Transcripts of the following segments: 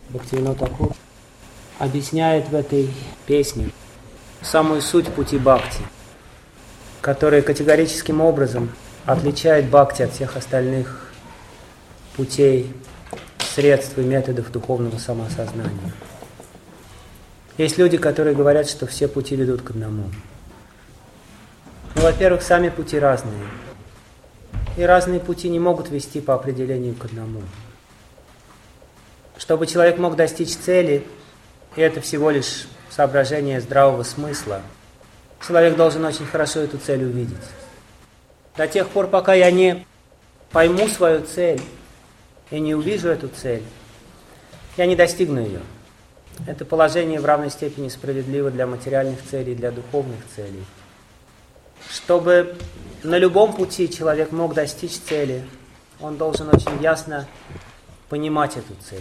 Бхактивинода Тхакур объясняет в этой песне самую суть пути бхакти, которая категорическим образом отличает бхакти от всех остальных путей, средств и методов духовного самоосознания. Есть люди, которые говорят, что все пути ведут к одному. Ну, во-первых, сами пути разные. И разные пути не могут вести по определению к одному. Чтобы человек мог достичь цели, и это всего лишь соображение здравого смысла, человек должен очень хорошо эту цель увидеть. До тех пор, пока я не пойму свою цель и не увижу эту цель, я не достигну ее. Это положение в равной степени справедливо для материальных целей и для духовных целей. Чтобы на любом пути человек мог достичь цели, он должен очень ясно понимать эту цель.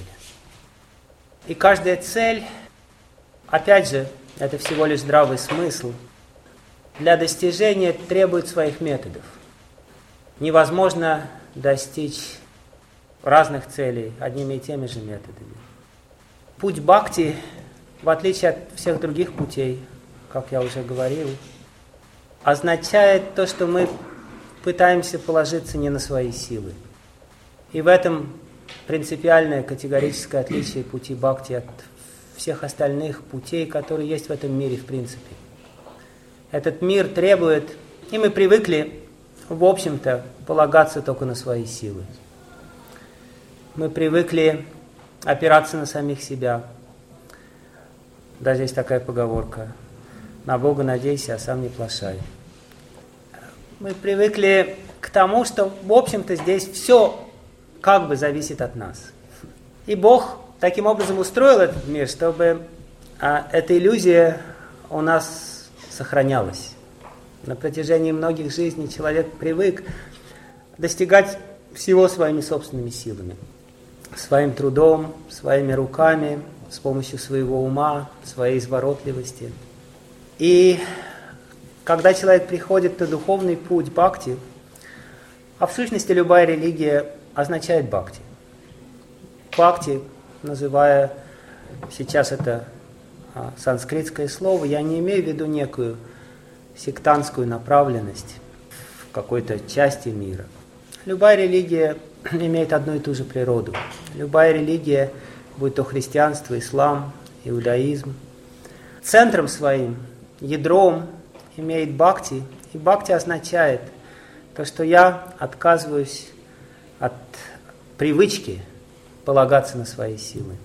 И каждая цель, опять же, это всего лишь здравый смысл, для достижения требует своих методов. Невозможно достичь разных целей одними и теми же методами. Путь бхакти, в отличие от всех других путей, как я уже говорил, означает то, что мы пытаемся положиться не на свои силы. И в этом принципиальное категорическое отличие пути бхакти от всех остальных путей, которые есть в этом мире в принципе. Этот мир требует, и мы привыкли, в общем-то, полагаться только на свои силы. Мы привыкли опираться на самих себя. Даже есть такая поговорка: на Бога надейся, а сам не плашай. Мы привыкли к тому, что, в общем-то, здесь все как бы зависит от нас. И Бог таким образом устроил этот мир, чтобы эта иллюзия у нас сохранялась. На протяжении многих жизней человек привык достигать всего своими собственными силами. Своим трудом, своими руками, с помощью своего ума, своей изворотливости. И когда человек приходит на духовный путь бхакти, а в сущности любая религия означает бхакти. Бхакти, называя сейчас это санскритское слово, я не имею в виду некую сектантскую направленность в какой-то части мира. Любая религия имеет одну и ту же природу. Любая религия, будь то христианство, ислам, иудаизм, центром своим, ядром имеет бхакти. И бхакти означает то, что я отказываюсь от привычки полагаться на свои силы.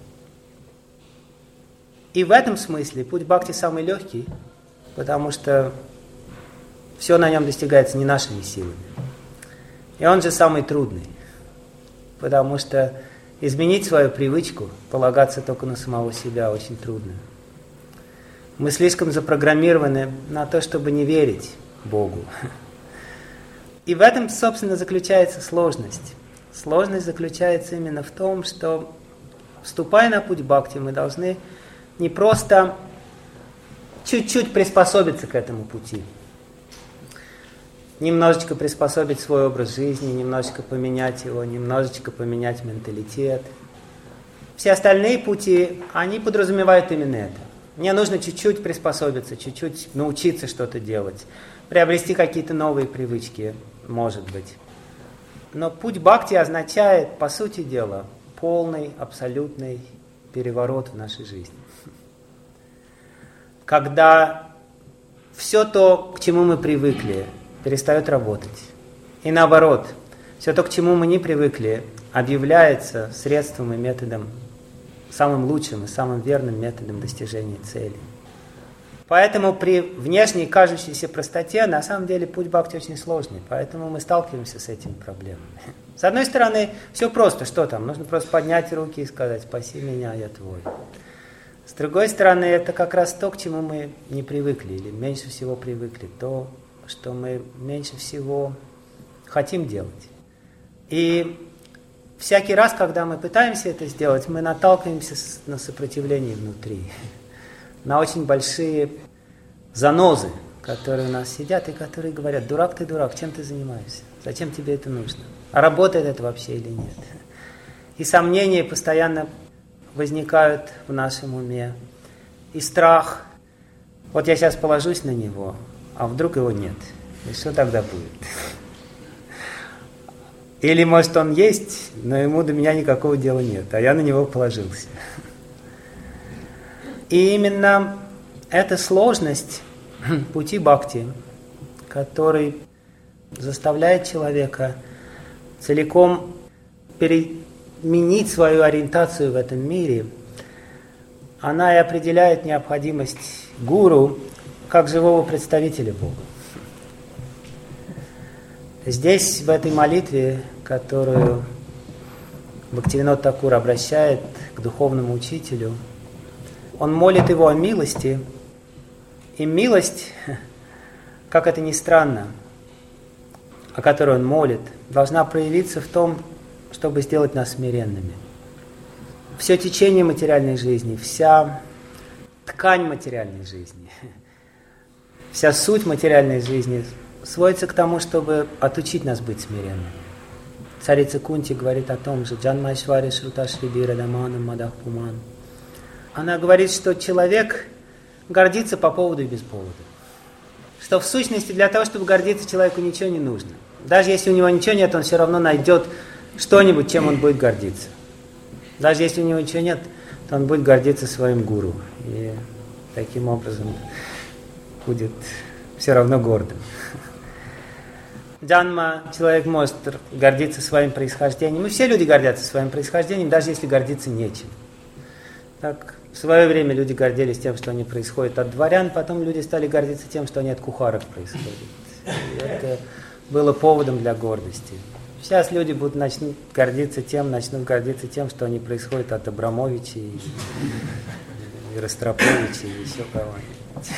И в этом смысле путь бхакти самый легкий, потому что все на нем достигается не нашими силами. И он же самый трудный, потому что изменить свою привычку, полагаться только на самого себя, очень трудно. Мы слишком запрограммированы на то, чтобы не верить Богу. И в этом, собственно, заключается сложность. Сложность заключается именно в том, что, вступая на путь бхакти, мы должны не просто чуть-чуть приспособиться к этому пути, немножечко приспособить свой образ жизни, немножечко поменять его, немножечко поменять менталитет. Все остальные пути, они подразумевают именно это. Мне нужно чуть-чуть приспособиться, чуть-чуть научиться что-то делать, приобрести какие-то новые привычки, может быть. Но путь бхакти означает, по сути дела, полный, абсолютный переворот в нашей жизни. Когда все то, к чему мы привыкли, перестает работать. И наоборот, все то, к чему мы не привыкли, объявляется средством и методом, самым лучшим и самым верным методом достижения цели. Поэтому при внешней кажущейся простоте, на самом деле, путь бхакти очень сложный, поэтому мы сталкиваемся с этими проблемами. С одной стороны, все просто, что там? Нужно просто поднять руки и сказать: «Спаси меня, я твой». С другой стороны, это как раз то, к чему мы не привыкли, или меньше всего привыкли, то, что мы меньше всего хотим делать. И всякий раз, когда мы пытаемся это сделать, мы наталкиваемся на сопротивление внутри, на очень большие занозы, которые у нас сидят и которые говорят: «Дурак ты, дурак, чем ты занимаешься? Зачем тебе это нужно? А работает это вообще или нет?» И сомнения постоянно возникают в нашем уме, и страх. Вот я сейчас положусь на него, а вдруг его нет. И что тогда будет? Или, может, он есть, но ему до меня никакого дела нет, а я на него положился. И именно эта сложность пути бхакти, который заставляет человека целиком переменить свою ориентацию в этом мире, она и определяет необходимость гуру как живого представителя Бога. Здесь, в этой молитве, которую Бхактивинод Такур обращает к духовному учителю, он молит его о милости, и милость, как это ни странно, о которой он молит, должна проявиться в том, чтобы сделать нас смиренными. Все течение материальной жизни, вся ткань материальной жизни, вся суть материальной жизни сводится к тому, чтобы отучить нас быть смиренными. Царица Кунти говорит о том же, Джанмайшвари Шрута Шрибира Даманам Мадах Пуман. Она говорит, что человек гордится по поводу и без повода. Что в сущности для того, чтобы гордиться, человеку ничего не нужно. Даже если у него ничего нет, он все равно найдет что-нибудь, чем он будет гордиться. Даже если у него ничего нет, то он будет гордиться своим гуру. И таким образом будет все равно гордым. Джанма, человек может гордиться своим происхождением. И все люди гордятся своим происхождением, даже если гордиться нечем. Так, в свое время люди гордились тем, что они происходят от дворян, потом люди стали гордиться тем, что они от кухарок происходят. И это было поводом для гордости. Сейчас люди начнут гордиться тем, что они происходят от Абрамовичей, и Ростроповичей, и еще кого-нибудь.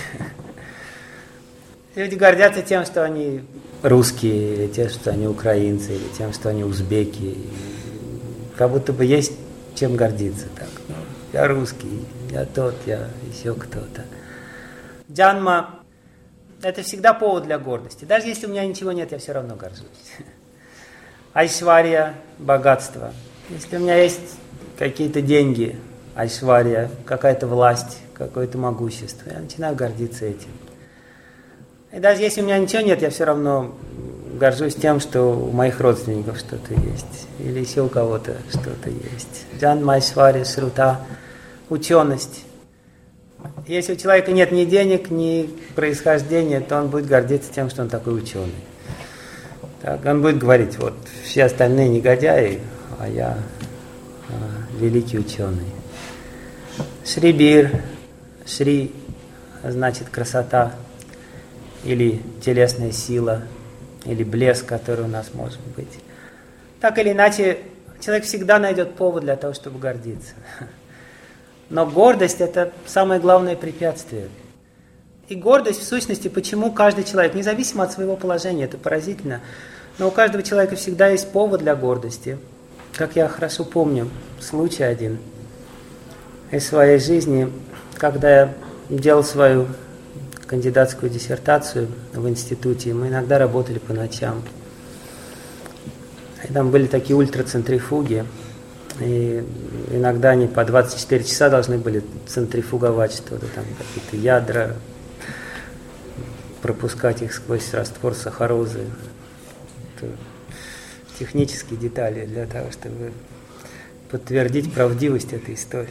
Люди гордятся тем, что они русские, или тем, что они украинцы, или тем, что они узбеки. Как будто бы есть чем гордиться. Так. Я русский, я тот, я еще кто-то. Джанма – это всегда повод для гордости. Даже если у меня ничего нет, я все равно горжусь. Айшвария – богатство. Если у меня есть какие-то деньги, айшвария, какая-то власть, какое-то могущество, я начинаю гордиться этим. И даже если у меня ничего нет, я все равно горжусь тем, что у моих родственников что-то есть. Или еще у кого-то что-то есть. Джан Майшвари, Шрута, ученость. Если у человека нет ни денег, ни происхождения, то он будет гордиться тем, что он такой ученый. Так, он будет говорить, вот все остальные негодяи, а я великий ученый. Шрибир, Шри значит красота, или телесная сила, или блеск, который у нас может быть. Так или иначе, человек всегда найдет повод для того, чтобы гордиться. Но гордость – это самое главное препятствие. И гордость, в сущности, почему каждый человек, независимо от своего положения, это поразительно, но у каждого человека всегда есть повод для гордости. Как я хорошо помню, случай один из своей жизни, когда я делал свою кандидатскую диссертацию в институте, мы иногда работали по ночам. И там были такие ультрацентрифуги, и иногда они по 24 часа должны были центрифуговать что-то, там какие-то ядра, пропускать их сквозь раствор сахарозы. Это технические детали для того, чтобы подтвердить правдивость этой истории.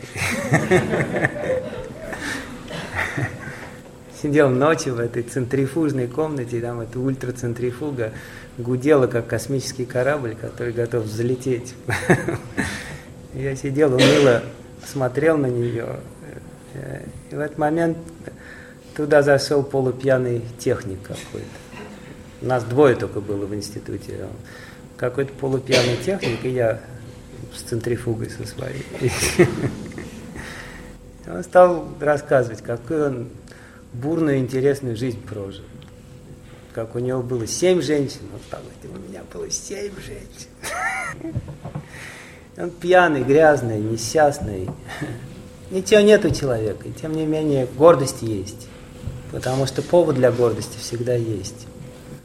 Сидел ночью в этой центрифужной комнате, и там эта ультрацентрифуга гудела, как космический корабль, который готов взлететь. Я сидел уныло, смотрел на нее, и в этот момент туда зашел полупьяный техник какой-то. Нас двое только было в институте. Какой-то полупьяный техник, и я с центрифугой со своей. Он стал рассказывать, какой он бурную, интересную жизнь прожил. Как у него было 7 женщин. Он стал говорить, у меня было 7 женщин. Он пьяный, грязный, несчастный. Ничего нет у человека. И тем не менее, гордость есть. Потому что повод для гордости всегда есть.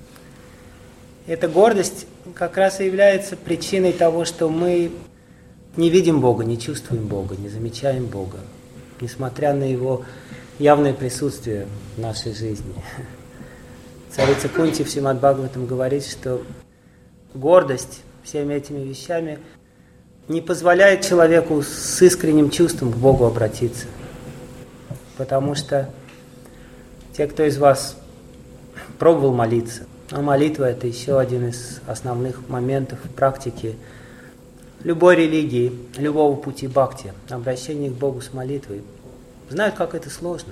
И эта гордость как раз и является причиной того, что мы не видим Бога, не чувствуем Бога, не замечаем Бога, несмотря на Его явное присутствие в нашей жизни. Царица Кунти в Шримад Бхагаватам говорит, что гордость всеми этими вещами не позволяет человеку с искренним чувством к Богу обратиться. Потому что те, кто из вас пробовал молиться, а молитва – это еще один из основных моментов практики любой религии, любого пути бхакти, обращение к Богу с молитвой, знают, как это сложно.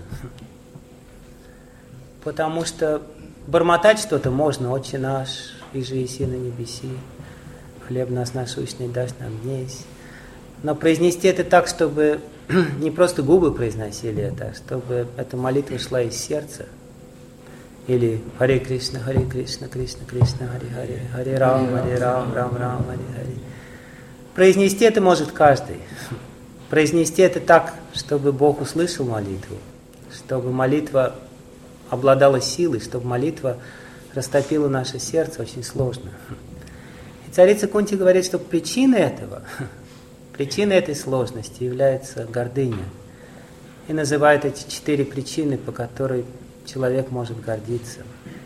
Потому что бормотать что-то можно: «Отче наш, иже еси на небеси, хлеб наш насущный дашь нам днесь». Но произнести это так, чтобы не просто губы произносили это, а чтобы эта молитва шла из сердца. Или Харе Кришна, Кришна, Кришна, Харе Харе, Харе Рам, Рам, Харе Харе. Произнести это может каждый. Произнести это так, чтобы Бог услышал молитву, чтобы молитва обладала силой, чтобы молитва растопила наше сердце, очень сложно. И царица Кунти говорит, что причиной этой сложности является гордыня. И называет эти 4 причины, по которой человек может гордиться.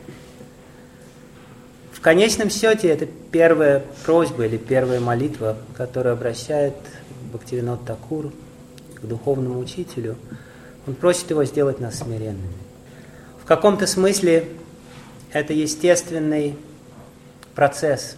В конечном счете, это первая просьба или первая молитва, которую обращает Бхактивинод Такур к духовному учителю. Он просит его сделать нас смиренными. В каком-то смысле это естественный процесс,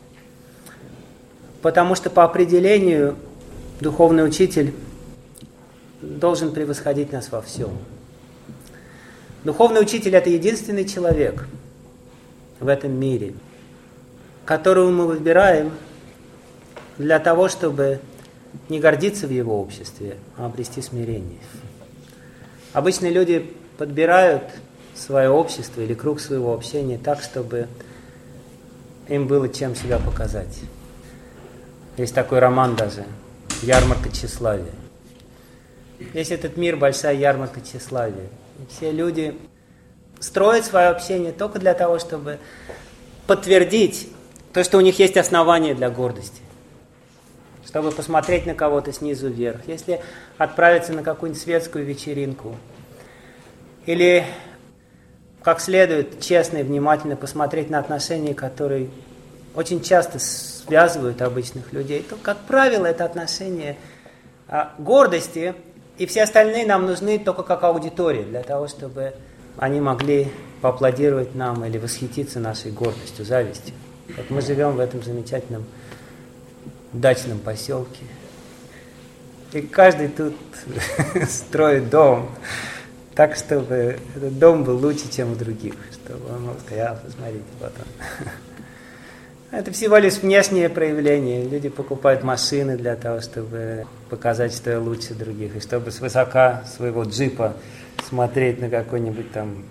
потому что по определению духовный учитель должен превосходить нас во всем. Духовный учитель – это единственный человек в этом мире, которого мы выбираем для того, чтобы не гордиться в его обществе, а обрести смирение. Обычно люди подбирают свое общество или круг своего общения так, чтобы им было чем себя показать. Есть такой роман даже «Ярмарка тщеславия». Весь этот мир – большая ярмарка тщеславия. И все люди строят свое общение только для того, чтобы подтвердить то, что у них есть основания для гордости. Чтобы посмотреть на кого-то снизу вверх. Если отправиться на какую-нибудь светскую вечеринку, или как следует честно и внимательно посмотреть на отношения, которые очень часто связывают обычных людей, то, как правило, это отношения гордости, и все остальные нам нужны только как аудитория, для того, чтобы они могли поаплодировать нам или восхититься нашей гордостью, завистью. Вот мы живем в этом замечательном дачном поселке, и каждый тут строит дом так, чтобы этот дом был лучше, чем у других, чтобы он мог сказать: посмотрите, вот он. Это всего лишь внешнее проявление. Люди покупают машины для того, чтобы показать, что я лучше других, и чтобы свысока своего джипа смотреть на какой-нибудь там...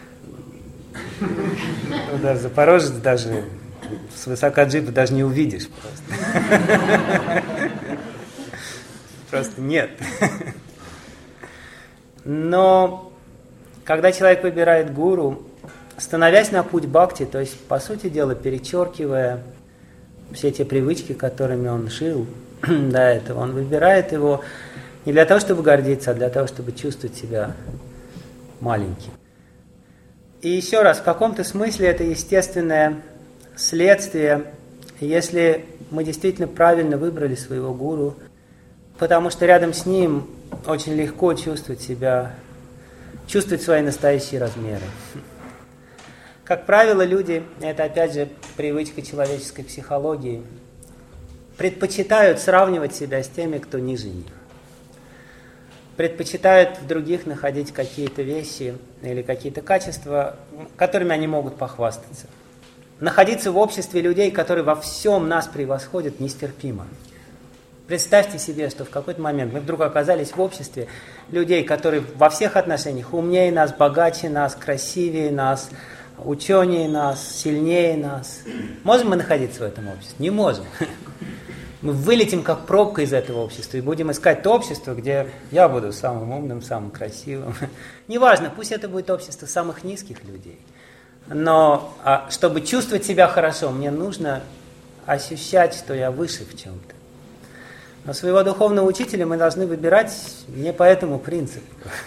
Ну, даже Запорожец даже свысока джипа даже не увидишь просто. Просто нет. Но когда человек выбирает гуру, становясь на путь бхакти, то есть, по сути дела, перечеркивая все те привычки, которыми он жил до этого, он выбирает его не для того, чтобы гордиться, а для того, чтобы чувствовать себя маленьким. И еще раз, в каком-то смысле это естественное следствие, если мы действительно правильно выбрали своего гуру, потому что рядом с ним очень легко чувствовать себя, чувствовать свои настоящие размеры. Как правило, люди, это опять же привычка человеческой психологии, предпочитают сравнивать себя с теми, кто ниже них. Предпочитают в других находить какие-то вещи или какие-то качества, которыми они могут похвастаться. Находиться в обществе людей, которые во всем нас превосходят, нестерпимо. Представьте себе, что в какой-то момент мы вдруг оказались в обществе людей, которые во всех отношениях умнее нас, богаче нас, красивее нас, ученее нас, сильнее нас. Можем мы находиться в этом обществе? Не можем. Мы вылетим как пробка из этого общества и будем искать то общество, где я буду самым умным, самым красивым. Неважно, пусть это будет общество самых низких людей. Но чтобы чувствовать себя хорошо, мне нужно ощущать, что я выше в чем-то. Но своего духовного учителя мы должны выбирать не по этому принципу,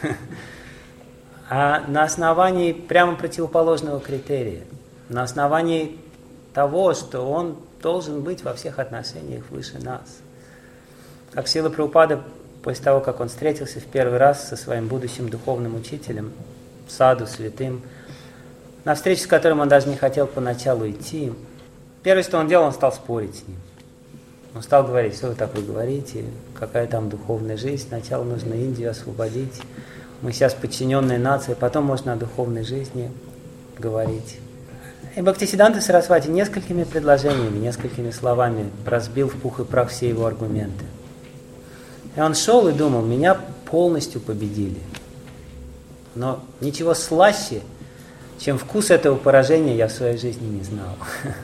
а на основании прямо противоположного критерия, на основании того, что он должен быть во всех отношениях выше нас. Как Шрила Прабхупада, после того, как он встретился в первый раз со своим будущим духовным учителем, саду, святым, на встречу с которым он даже не хотел поначалу идти, первое, что он делал, он стал спорить с ним. Он стал говорить, что вы такое говорите, какая там духовная жизнь, сначала нужно Индию освободить, мы сейчас подчиненная нация, потом можно о духовной жизни говорить. И Бхактисиддханта Сарасвати несколькими предложениями, несколькими словами разбил в пух и прах все его аргументы. И он шел и думал, меня полностью победили. Но ничего слаще, чем вкус этого поражения, я в своей жизни не знал.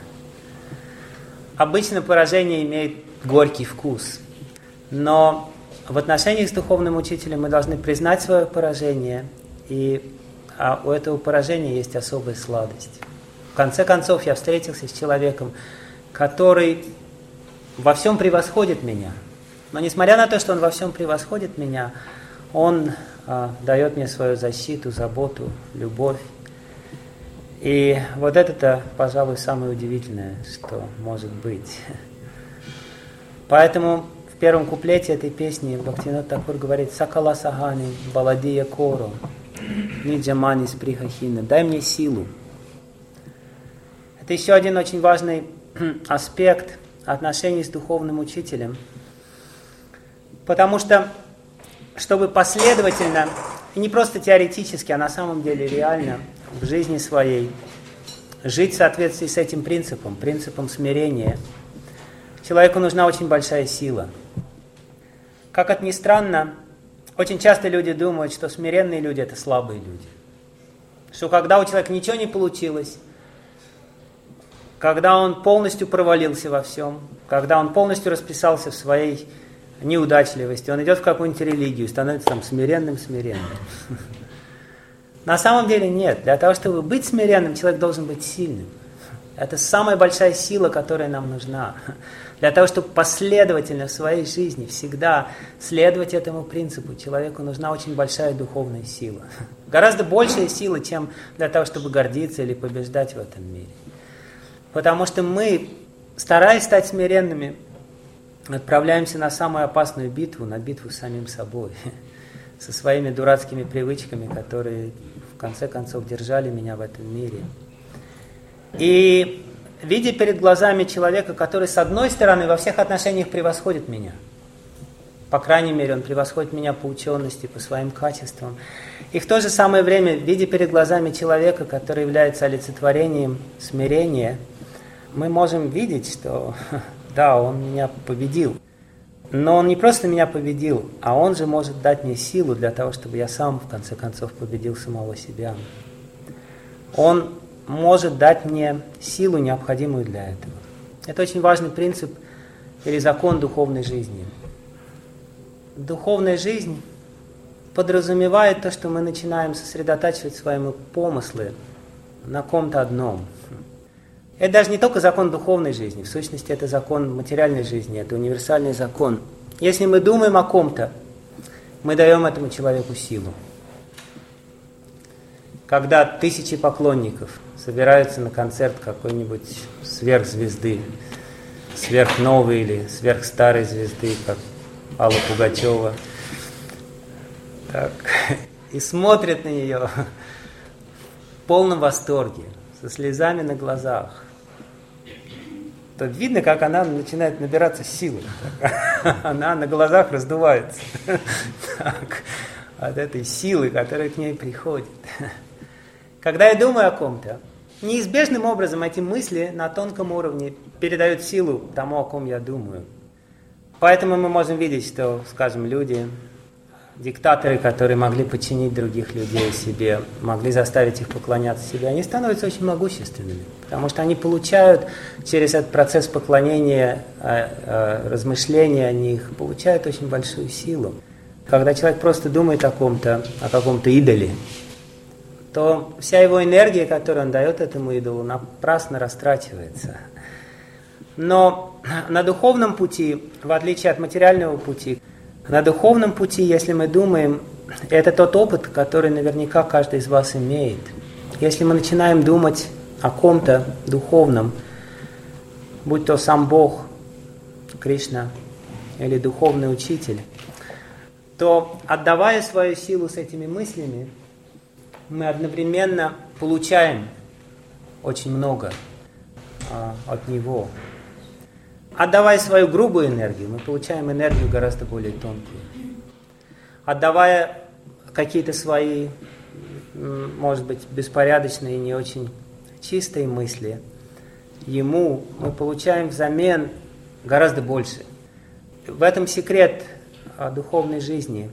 Обычно поражение имеет горький вкус. Но в отношениях с духовным учителем мы должны признать свое поражение, и у этого поражения есть особая сладость. В конце концов, я встретился с человеком, который во всем превосходит меня. Но несмотря на то, что он во всем превосходит меня, он дает мне свою защиту, заботу, любовь. И вот это, пожалуй, самое удивительное, что может быть. Поэтому в первом куплете этой песни Бхактивинода Тхакур говорит «Сакала сахани баладия коро, ниджамани сприхахина». «Дай мне силу». Это еще один очень важный аспект отношений с духовным учителем. Потому что, чтобы последовательно, и не просто теоретически, а на самом деле реально, в жизни своей, жить в соответствии с этим принципом, принципом смирения, человеку нужна очень большая сила. Как это ни странно, очень часто люди думают, что смиренные люди – это слабые люди. Что когда у человека ничего не получилось, когда он полностью провалился во всем, когда он полностью расписался в своей неудачливости, он идет в какую-нибудь религию, становится там смиренным. На самом деле нет. Для того, чтобы быть смиренным, человек должен быть сильным. Это самая большая сила, которая нам нужна. Для того, чтобы последовательно в своей жизни всегда следовать этому принципу, человеку нужна очень большая духовная сила. Гораздо большая сила, чем для того, чтобы гордиться или побеждать в этом мире. Потому что мы, стараясь стать смиренными, отправляемся на самую опасную битву, на битву с самим собой, со своими дурацкими привычками, которые в конце концов держали меня в этом мире. И видя перед глазами человека, который с одной стороны во всех отношениях превосходит меня, по крайней мере он превосходит меня по учености, по своим качествам, и в то же самое время, видя перед глазами человека, который является олицетворением смирения, мы можем видеть, что да, он меня победил. Но он не просто меня победил, а он же может дать мне силу для того, чтобы я сам, в конце концов, победил самого себя. Он может дать мне силу, необходимую для этого. Это очень важный принцип или закон духовной жизни. Духовная жизнь подразумевает то, что мы начинаем сосредотачивать свои помыслы на ком-то одном. Это даже не только закон духовной жизни, в сущности это закон материальной жизни, это универсальный закон. Если мы думаем о ком-то, мы даем этому человеку силу. Когда тысячи поклонников собираются на концерт какой-нибудь сверхзвезды, сверхновой или сверхстарой звезды, как Алла Пугачева, так, и смотрят на нее в полном восторге, со слезами на глазах, то видно, как она начинает набираться силы. Она на глазах раздувается от этой силы, которая к ней приходит. Когда я думаю о ком-то, неизбежным образом эти мысли на тонком уровне передают силу тому, о ком я думаю. Поэтому мы можем видеть, что, скажем, люди, диктаторы, которые могли подчинить других людей себе, могли заставить их поклоняться себе, они становятся очень могущественными, потому что они получают через этот процесс поклонения, размышления о них, получают очень большую силу. Когда человек просто думает о каком-то идоле, то вся его энергия, которую он дает этому идолу, напрасно растрачивается. Но Но на духовном пути, в отличие от материального пути, на духовном пути, если мы думаем, это тот опыт, который наверняка каждый из вас имеет. Если мы начинаем думать о ком-то духовном, будь то сам Бог, Кришна или духовный учитель, то, отдавая свою силу с этими мыслями, мы одновременно получаем очень много от него. Отдавая свою грубую энергию, мы получаем энергию гораздо более тонкую. Отдавая какие-то свои, может быть, беспорядочные, не очень чистые мысли, ему мы получаем взамен гораздо больше. В этом секрет духовной жизни.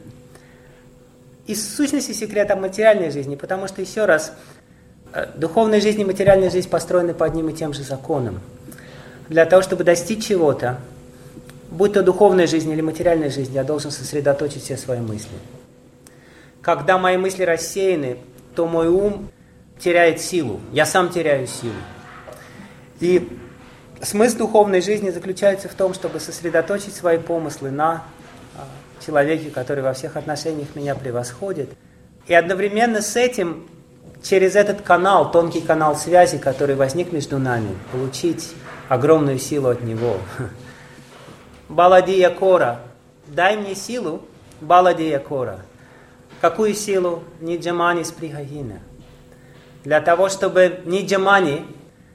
И в сущности секрет о материальной жизни, потому что, еще раз, духовная жизнь и материальная жизнь построены по одним и тем же законам. Для того, чтобы достичь чего-то, будь то духовная жизнь или материальная жизнь, я должен сосредоточить все свои мысли. Когда мои мысли рассеяны, то мой ум теряет силу, я сам теряю силу. И смысл духовной жизни заключается в том, чтобы сосредоточить свои помыслы на человеке, который во всех отношениях меня превосходит. И одновременно с этим, через этот канал, тонкий канал связи, который возник между нами, получить огромную силу от него. Баладия Кора. Дай мне силу, Баладия Кора. Какую силу? Ниджамани сприхагина. Для того, чтобы ниджамани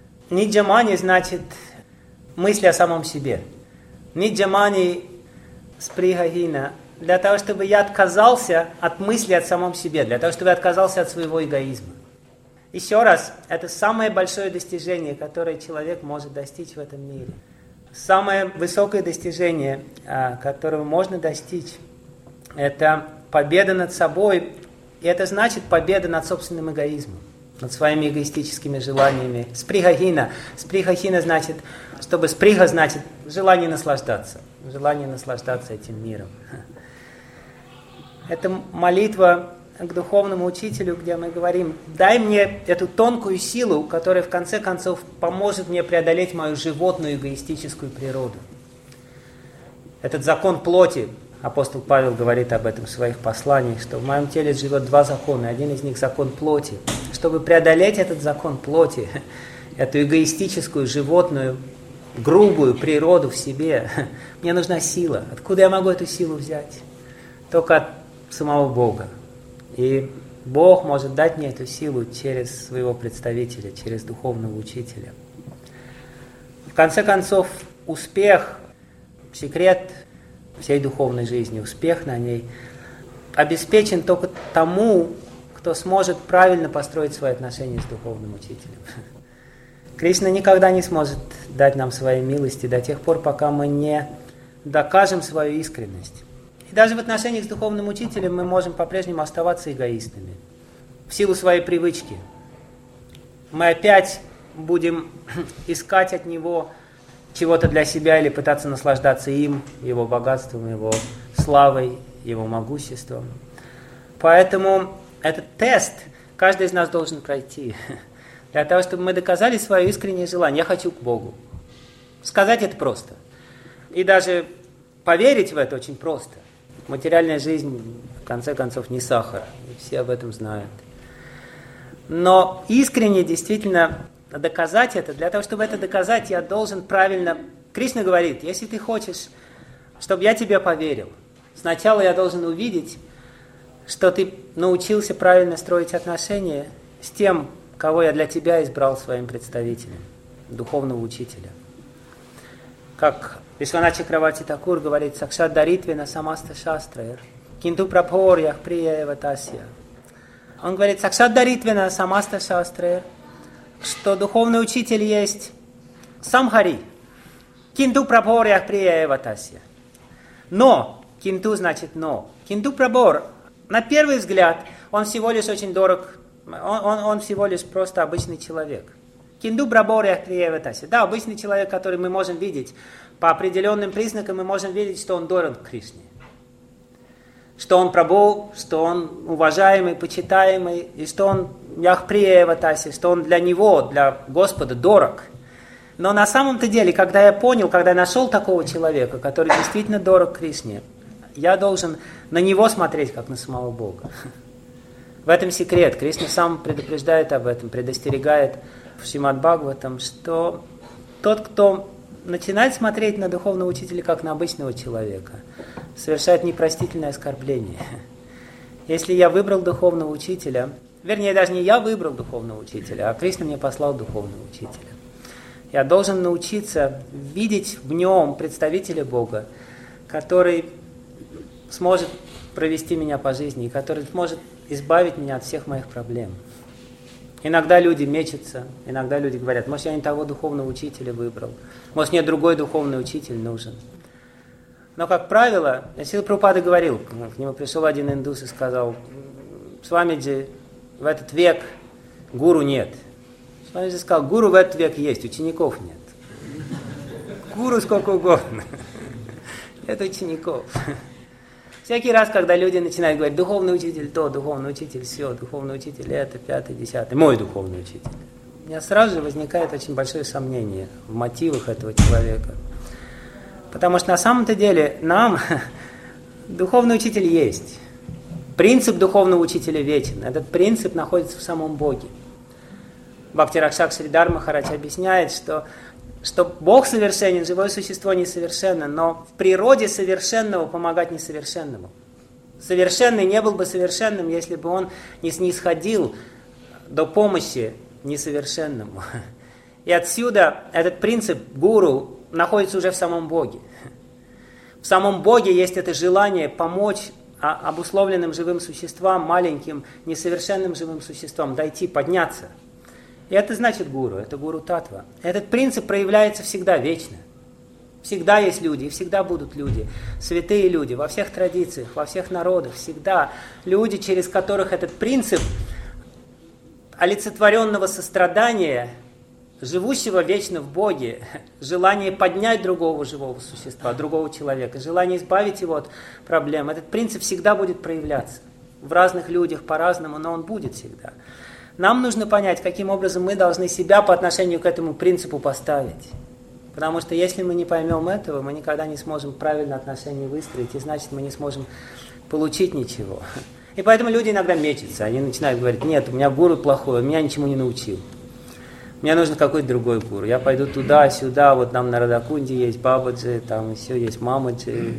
значит мысли о самом себе. Ниджамани сприхагина. Для того, чтобы я отказался от мысли о самом себе. Для того, чтобы я отказался от своего эгоизма. Еще раз, это самое большое достижение, которое человек может достичь в этом мире. Самое высокое достижение, которого можно достичь, это победа над собой. И это значит победа над собственным эгоизмом, над своими эгоистическими желаниями. Сприхагина. Сприхагина значит, чтобы сприха значит желание наслаждаться этим миром. Это молитва к духовному учителю, где мы говорим: дай мне эту тонкую силу, которая в конце концов поможет мне преодолеть мою животную эгоистическую природу. Этот закон плоти, апостол Павел говорит об этом в своих посланиях, что в моем теле живет два закона, один из них закон плоти. Чтобы преодолеть этот закон плоти, эту эгоистическую, животную, грубую природу в себе, мне нужна сила. Откуда я могу эту силу взять? Только от самого Бога. И Бог может дать мне эту силу через своего представителя, через духовного учителя. В конце концов, успех, секрет всей духовной жизни, успех на ней обеспечен только тому, кто сможет правильно построить свои отношения с духовным учителем. Кришна никогда не сможет дать нам своей милости до тех пор, пока мы не докажем свою искренность. И даже в отношениях с духовным учителем мы можем по-прежнему оставаться эгоистами. В силу своей привычки. Мы опять будем искать от него чего-то для себя или пытаться наслаждаться им, его богатством, его славой, его могуществом. Поэтому этот тест каждый из нас должен пройти. Для того, чтобы мы доказали свое искреннее желание. Я хочу к Богу. Сказать это просто. И даже поверить в это очень просто. Материальная жизнь, в конце концов, не сахар. И все об этом знают. Но искренне, действительно, доказать это, для того, чтобы это доказать, я должен правильно... Кришна говорит, если ты хочешь, чтобы я тебе поверил, сначала я должен увидеть, что ты научился правильно строить отношения с тем, кого я для тебя избрал своим представителем, духовного учителя. Как Вишванат Чакраварти Такур говорит: «Сакшат даритвена самаста шастрайр, кинту прапорьях прия эватасья». Он говорит: «Сакшат даритвена самаста шастрайр», что духовный учитель есть сам Хари. Кинту прапорьях прия эватасья. Но, кинту значит но. Кинту прабор, на первый взгляд, он всего лишь очень дорог, он всего лишь просто обычный человек. Кинду браборях приеватаси. Да, обычный человек, который мы можем видеть. По определенным признакам мы можем видеть, что он дорог Кришне. Что он прабху, что он уважаемый, почитаемый, и что он яхприеватаси, что он для него, для Господа дорог. Но на самом-то деле, когда я понял, когда я нашел такого человека, который действительно дорог Кришне, я должен на него смотреть, как на самого Бога. В этом секрет. Кришна сам предупреждает об этом, предостерегает в Шримад Бхагаватам, что тот, кто начинает смотреть на духовного учителя как на обычного человека, совершает непростительное оскорбление. Если я выбрал духовного учителя, вернее, даже не я выбрал духовного учителя, а Кришна мне послал духовного учителя. Я должен научиться видеть в нем представителя Бога, который сможет провести меня по жизни, и который сможет избавить меня от всех моих проблем. Иногда люди мечутся, иногда люди говорят, может, я не того духовного учителя выбрал, может, мне другой духовный учитель нужен. Но, как правило, Шрила Прабхупада говорил, к нему пришел один индус и сказал, Свамиджи, в этот век гуру нет. Свамиджи сказал, гуру в этот век есть, учеников нет. Гуру сколько угодно. Это учеников. Всякий раз, когда люди начинают говорить, духовный учитель то, духовный учитель все, духовный учитель это, пятый, десятый, мой духовный учитель, у меня сразу же возникает очень большое сомнение в мотивах этого человека. Потому что на самом-то деле нам духовный учитель есть. Принцип духовного учителя вечен. Этот принцип находится в самом Боге. Бхакти Ракшак Шридар Махарадж объясняет, что Бог совершенен, живое существо несовершенно, но в природе совершенного помогать несовершенному. Совершенный не был бы совершенным, если бы он не снисходил до помощи несовершенному. И отсюда этот принцип гуру находится уже в самом Боге. В самом Боге есть это желание помочь обусловленным живым существам, маленьким, несовершенным живым существам дойти, подняться. И это значит гуру, это гуру татва. Этот принцип проявляется всегда, вечно. Всегда есть люди, и всегда будут люди. Святые люди во всех традициях, во всех народах, всегда люди, через которых этот принцип олицетворенного сострадания, живущего вечно в Боге, желание поднять другого живого существа, другого человека, желание избавить его от проблем, этот принцип всегда будет проявляться. В разных людях по-разному, но он будет всегда. Нам нужно понять, каким образом мы должны себя по отношению к этому принципу поставить. Потому что если мы не поймем этого, мы никогда не сможем правильно отношения выстроить, и значит мы не сможем получить ничего. И поэтому люди иногда мечутся, они начинают говорить, нет, у меня гуру плохой, он меня ничему не научил. Мне нужен какой-то другой гуру. Я пойду туда, сюда, вот там на Радакунде есть Бабаджи, там еще есть Мамаджи,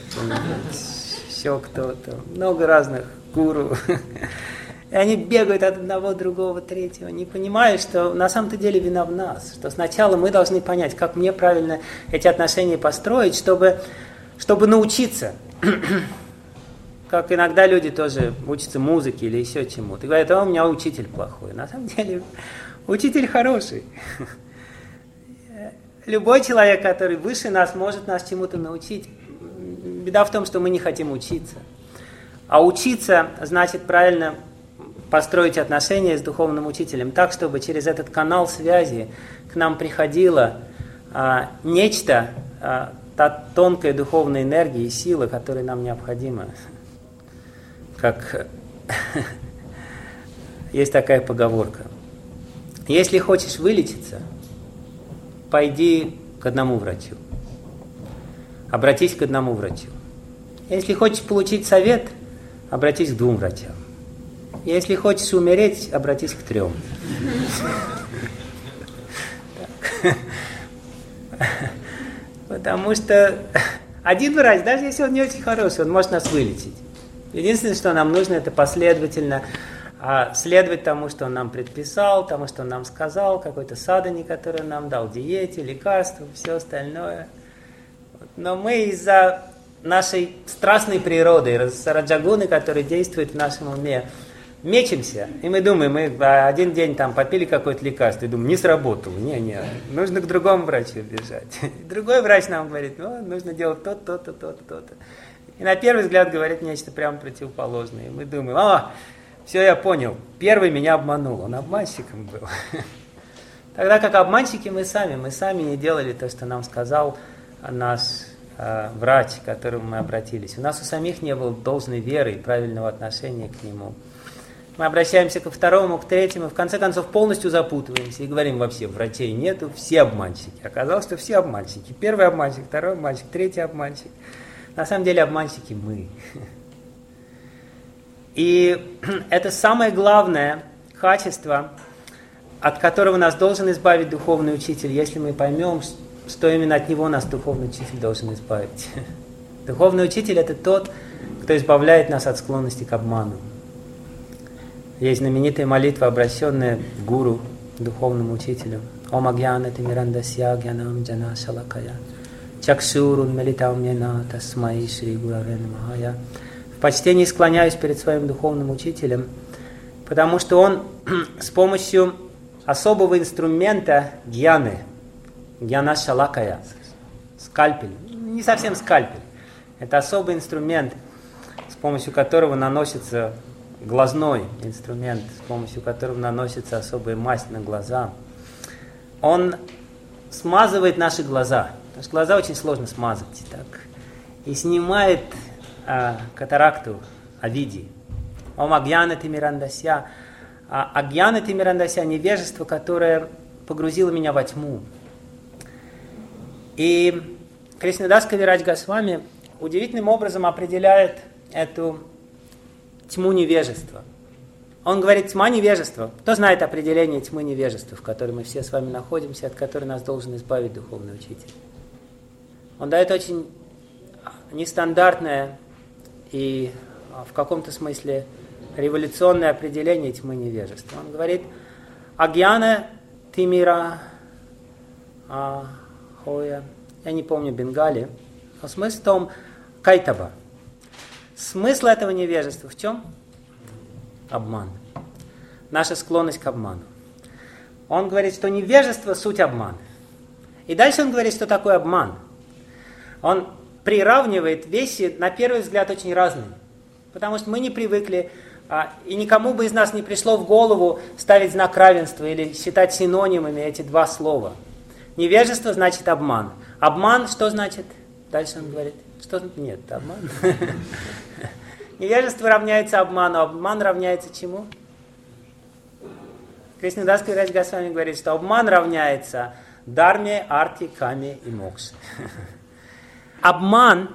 еще кто-то, много разных гуру. И они бегают от одного, другого, третьего, не понимая, что на самом-то деле вина в нас. Что сначала мы должны понять, как мне правильно эти отношения построить, чтобы научиться. Как иногда люди тоже учатся музыке или еще чему-то. И говорят, у меня учитель плохой. На самом деле учитель хороший. Любой человек, который выше нас, может нас чему-то научить. Беда в том, что мы не хотим учиться. А учиться значит правильно построить отношения с духовным учителем так, чтобы через этот канал связи к нам приходило нечто, та тонкая духовная энергия и сила, которая нам необходима. Как есть такая поговорка. Если хочешь вылечиться, пойди к одному врачу. Обратись к одному врачу. Если хочешь получить совет, обратись к 2 врачам. Если хочешь умереть, обратись к 3. Потому что один врач, даже если он не очень хороший, он может нас вылечить. Единственное, что нам нужно, это последовательно следовать тому, что он нам предписал, тому, что он нам сказал, какой-то садхане, который он нам дал, диете, лекарства, все остальное. Но мы из-за нашей страстной природы, из-за раджагуны, который действует в нашем уме, мечемся, и мы думаем, мы один день там попили какое-то лекарство, и думаем, не сработало, не, нужно к другому врачу бежать. Другой врач нам говорит, нужно делать то-то, то-то, то-то, то-то. И на первый взгляд говорит нечто прямо противоположное. И мы думаем, все, я понял, первый меня обманул, он обманщиком был. Тогда как обманщики мы сами не делали то, что нам сказал наш врач, к которому мы обратились. У нас у самих не было должной веры и правильного отношения к нему. Мы обращаемся ко второму, к третьему, в конце концов полностью запутываемся и говорим: вообще врачей нету, все обманщики. Оказалось, что все обманщики. Первый обманщик, второй обманщик, третий обманщик. На самом деле обманщики мы. И это самое главное качество, от которого нас должен избавить духовный учитель, если мы поймем, что именно от него нас духовный учитель должен избавить. Духовный учитель – это тот, кто избавляет нас от склонности к обману. Есть знаменитая молитва, обращенная к гуру, духовному учителю. Ом агьяна тимирандасья гьянам джана шалакая. Чакшурун мелитам мена тасмай шри гураве намахая. В почтении склоняюсь перед своим духовным учителем, потому что он с помощью особого инструмента гьяны, гьяна шалакая, скальпель, не совсем скальпель, это особый инструмент, с помощью которого наносится глазной инструмент, с помощью которого наносится особая мазь на глаза. Он смазывает наши глаза, потому что глаза очень сложно смазать, так, и снимает катаракту, авиди. Ом агьяна тимирандасья. Агьяна тимирандасья – невежество, которое погрузило меня во тьму. И Кришнадас Кавирадж Госвами удивительным образом определяет эту тьму невежества. Он говорит: тьма невежества. Кто знает определение тьмы невежества, в которой мы все с вами находимся, от которой нас должен избавить духовный учитель? Он дает очень нестандартное и в каком-то смысле революционное определение тьмы невежества. Он говорит: агьяна тимира хоя. Я не помню бенгали, но смысл в том кайтаба. Смысл этого невежества в чем? Обман. Наша склонность к обману. Он говорит, что невежество – суть обман. И дальше он говорит, что такое обман. Он приравнивает вещи, на первый взгляд, очень разные. Потому что мы не привыкли, и никому бы из нас не пришло в голову ставить знак равенства или считать синонимами эти два слова. Невежество значит обман. Обман что значит? Дальше он говорит, что нет, обман. Невежество равняется обману, обман равняется чему? Кришнадас Кавирадж Госвами говорит, что обман равняется дарме, арти, каме и мокше. Обман,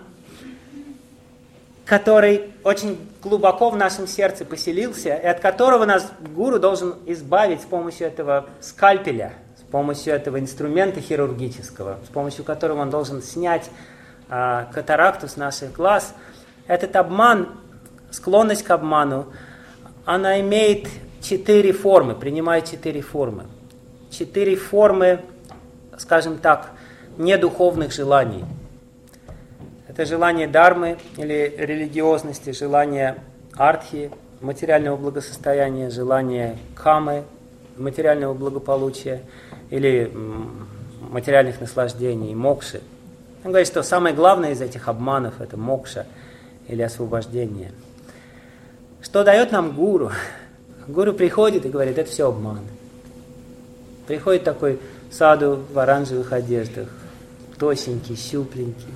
который очень глубоко в нашем сердце поселился, и от которого нас гуру должен избавить с помощью этого скальпеля, с помощью этого инструмента хирургического, с помощью которого он должен снять катаракту с наших глаз. Этот обман, склонность к обману, она имеет 4 формы, принимает 4 формы. 4 формы, скажем так, недуховных желаний. Это желание дармы или религиозности, желание артхи, материального благосостояния, желание камы, материального благополучия или материальных наслаждений, мокши. Он говорит, что самое главное из этих обманов – это мокша или освобождение. Что дает нам гуру? Гуру приходит и говорит, это все обман. Приходит такой саду в оранжевых одеждах, тощенький, щупленький,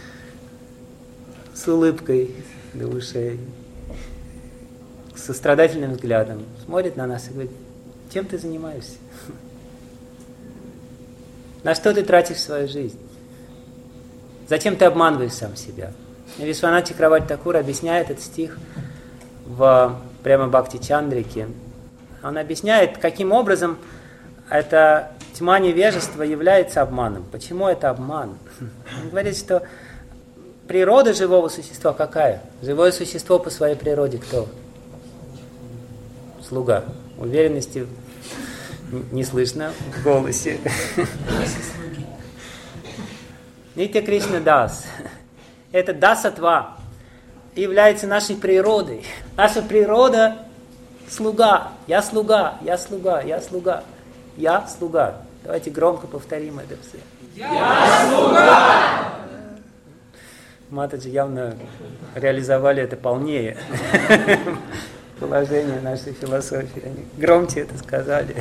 с улыбкой до ушей, с сострадательным взглядом, смотрит на нас и говорит, чем ты занимаешься? На что ты тратишь свою жизнь? Зачем ты обманываешь сам себя? И Вишванат Чакраварти Такур объясняет этот стих в прямо Бхакти Чандрике. Он объясняет, каким образом эта тьма невежества является обманом. Почему это обман? Он говорит, что природа живого существа какая? Живое существо по своей природе кто? Слуга. Уверенности не слышно в голосе. Нитья Кришна Дас. Это дасатва является нашей природой. Наша природа – слуга. Я слуга, я слуга, я слуга. Я слуга. Давайте громко повторим это все. Я слуга! Матаджи явно реализовали это полнее. Положение нашей философии. Они громче это сказали.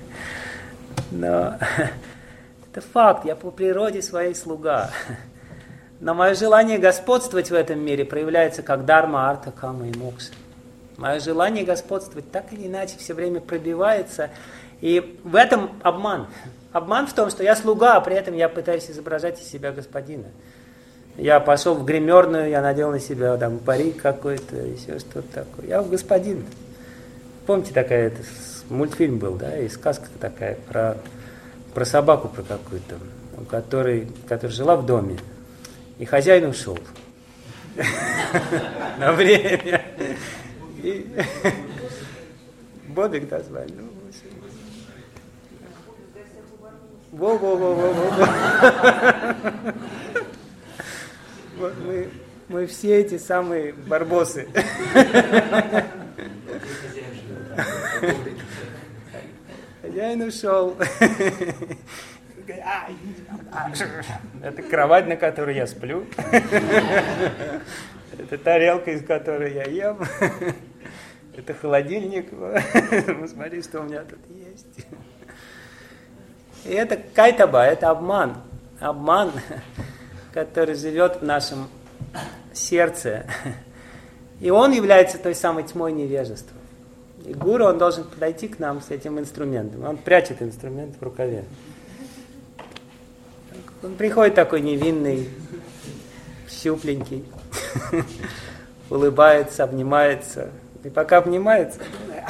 Но это факт. Я по природе своей слуга. Но мое желание господствовать в этом мире проявляется как дарма, арта, кама и мокша. Мое желание господствовать так или иначе все время пробивается. И в этом обман. Обман в том, что я слуга, а при этом я пытаюсь изображать из себя господина. Я пошел в гримерную, я надел на себя там парик какой-то, еще что-то такое. Я господин. Помните, такая мультфильм был, да, и сказка такая про собаку, про какую-то, которая жила в доме, и хозяин ушел на время. Бобик, да, звали? Во-во-во-во-во. Вот мы все эти самые барбосы. Хозяин ушел. Это кровать, на которой я сплю. Это тарелка, из которой я ем. Это холодильник. Смотри, что у меня тут есть. И это кайтаба, это обман. Обман, который живет в нашем сердце. И он является той самой тьмой невежества. И гуру, он должен подойти к нам с этим инструментом. Он прячет инструмент в рукаве. Он приходит такой невинный, щупленький, улыбается, обнимается. И пока обнимается,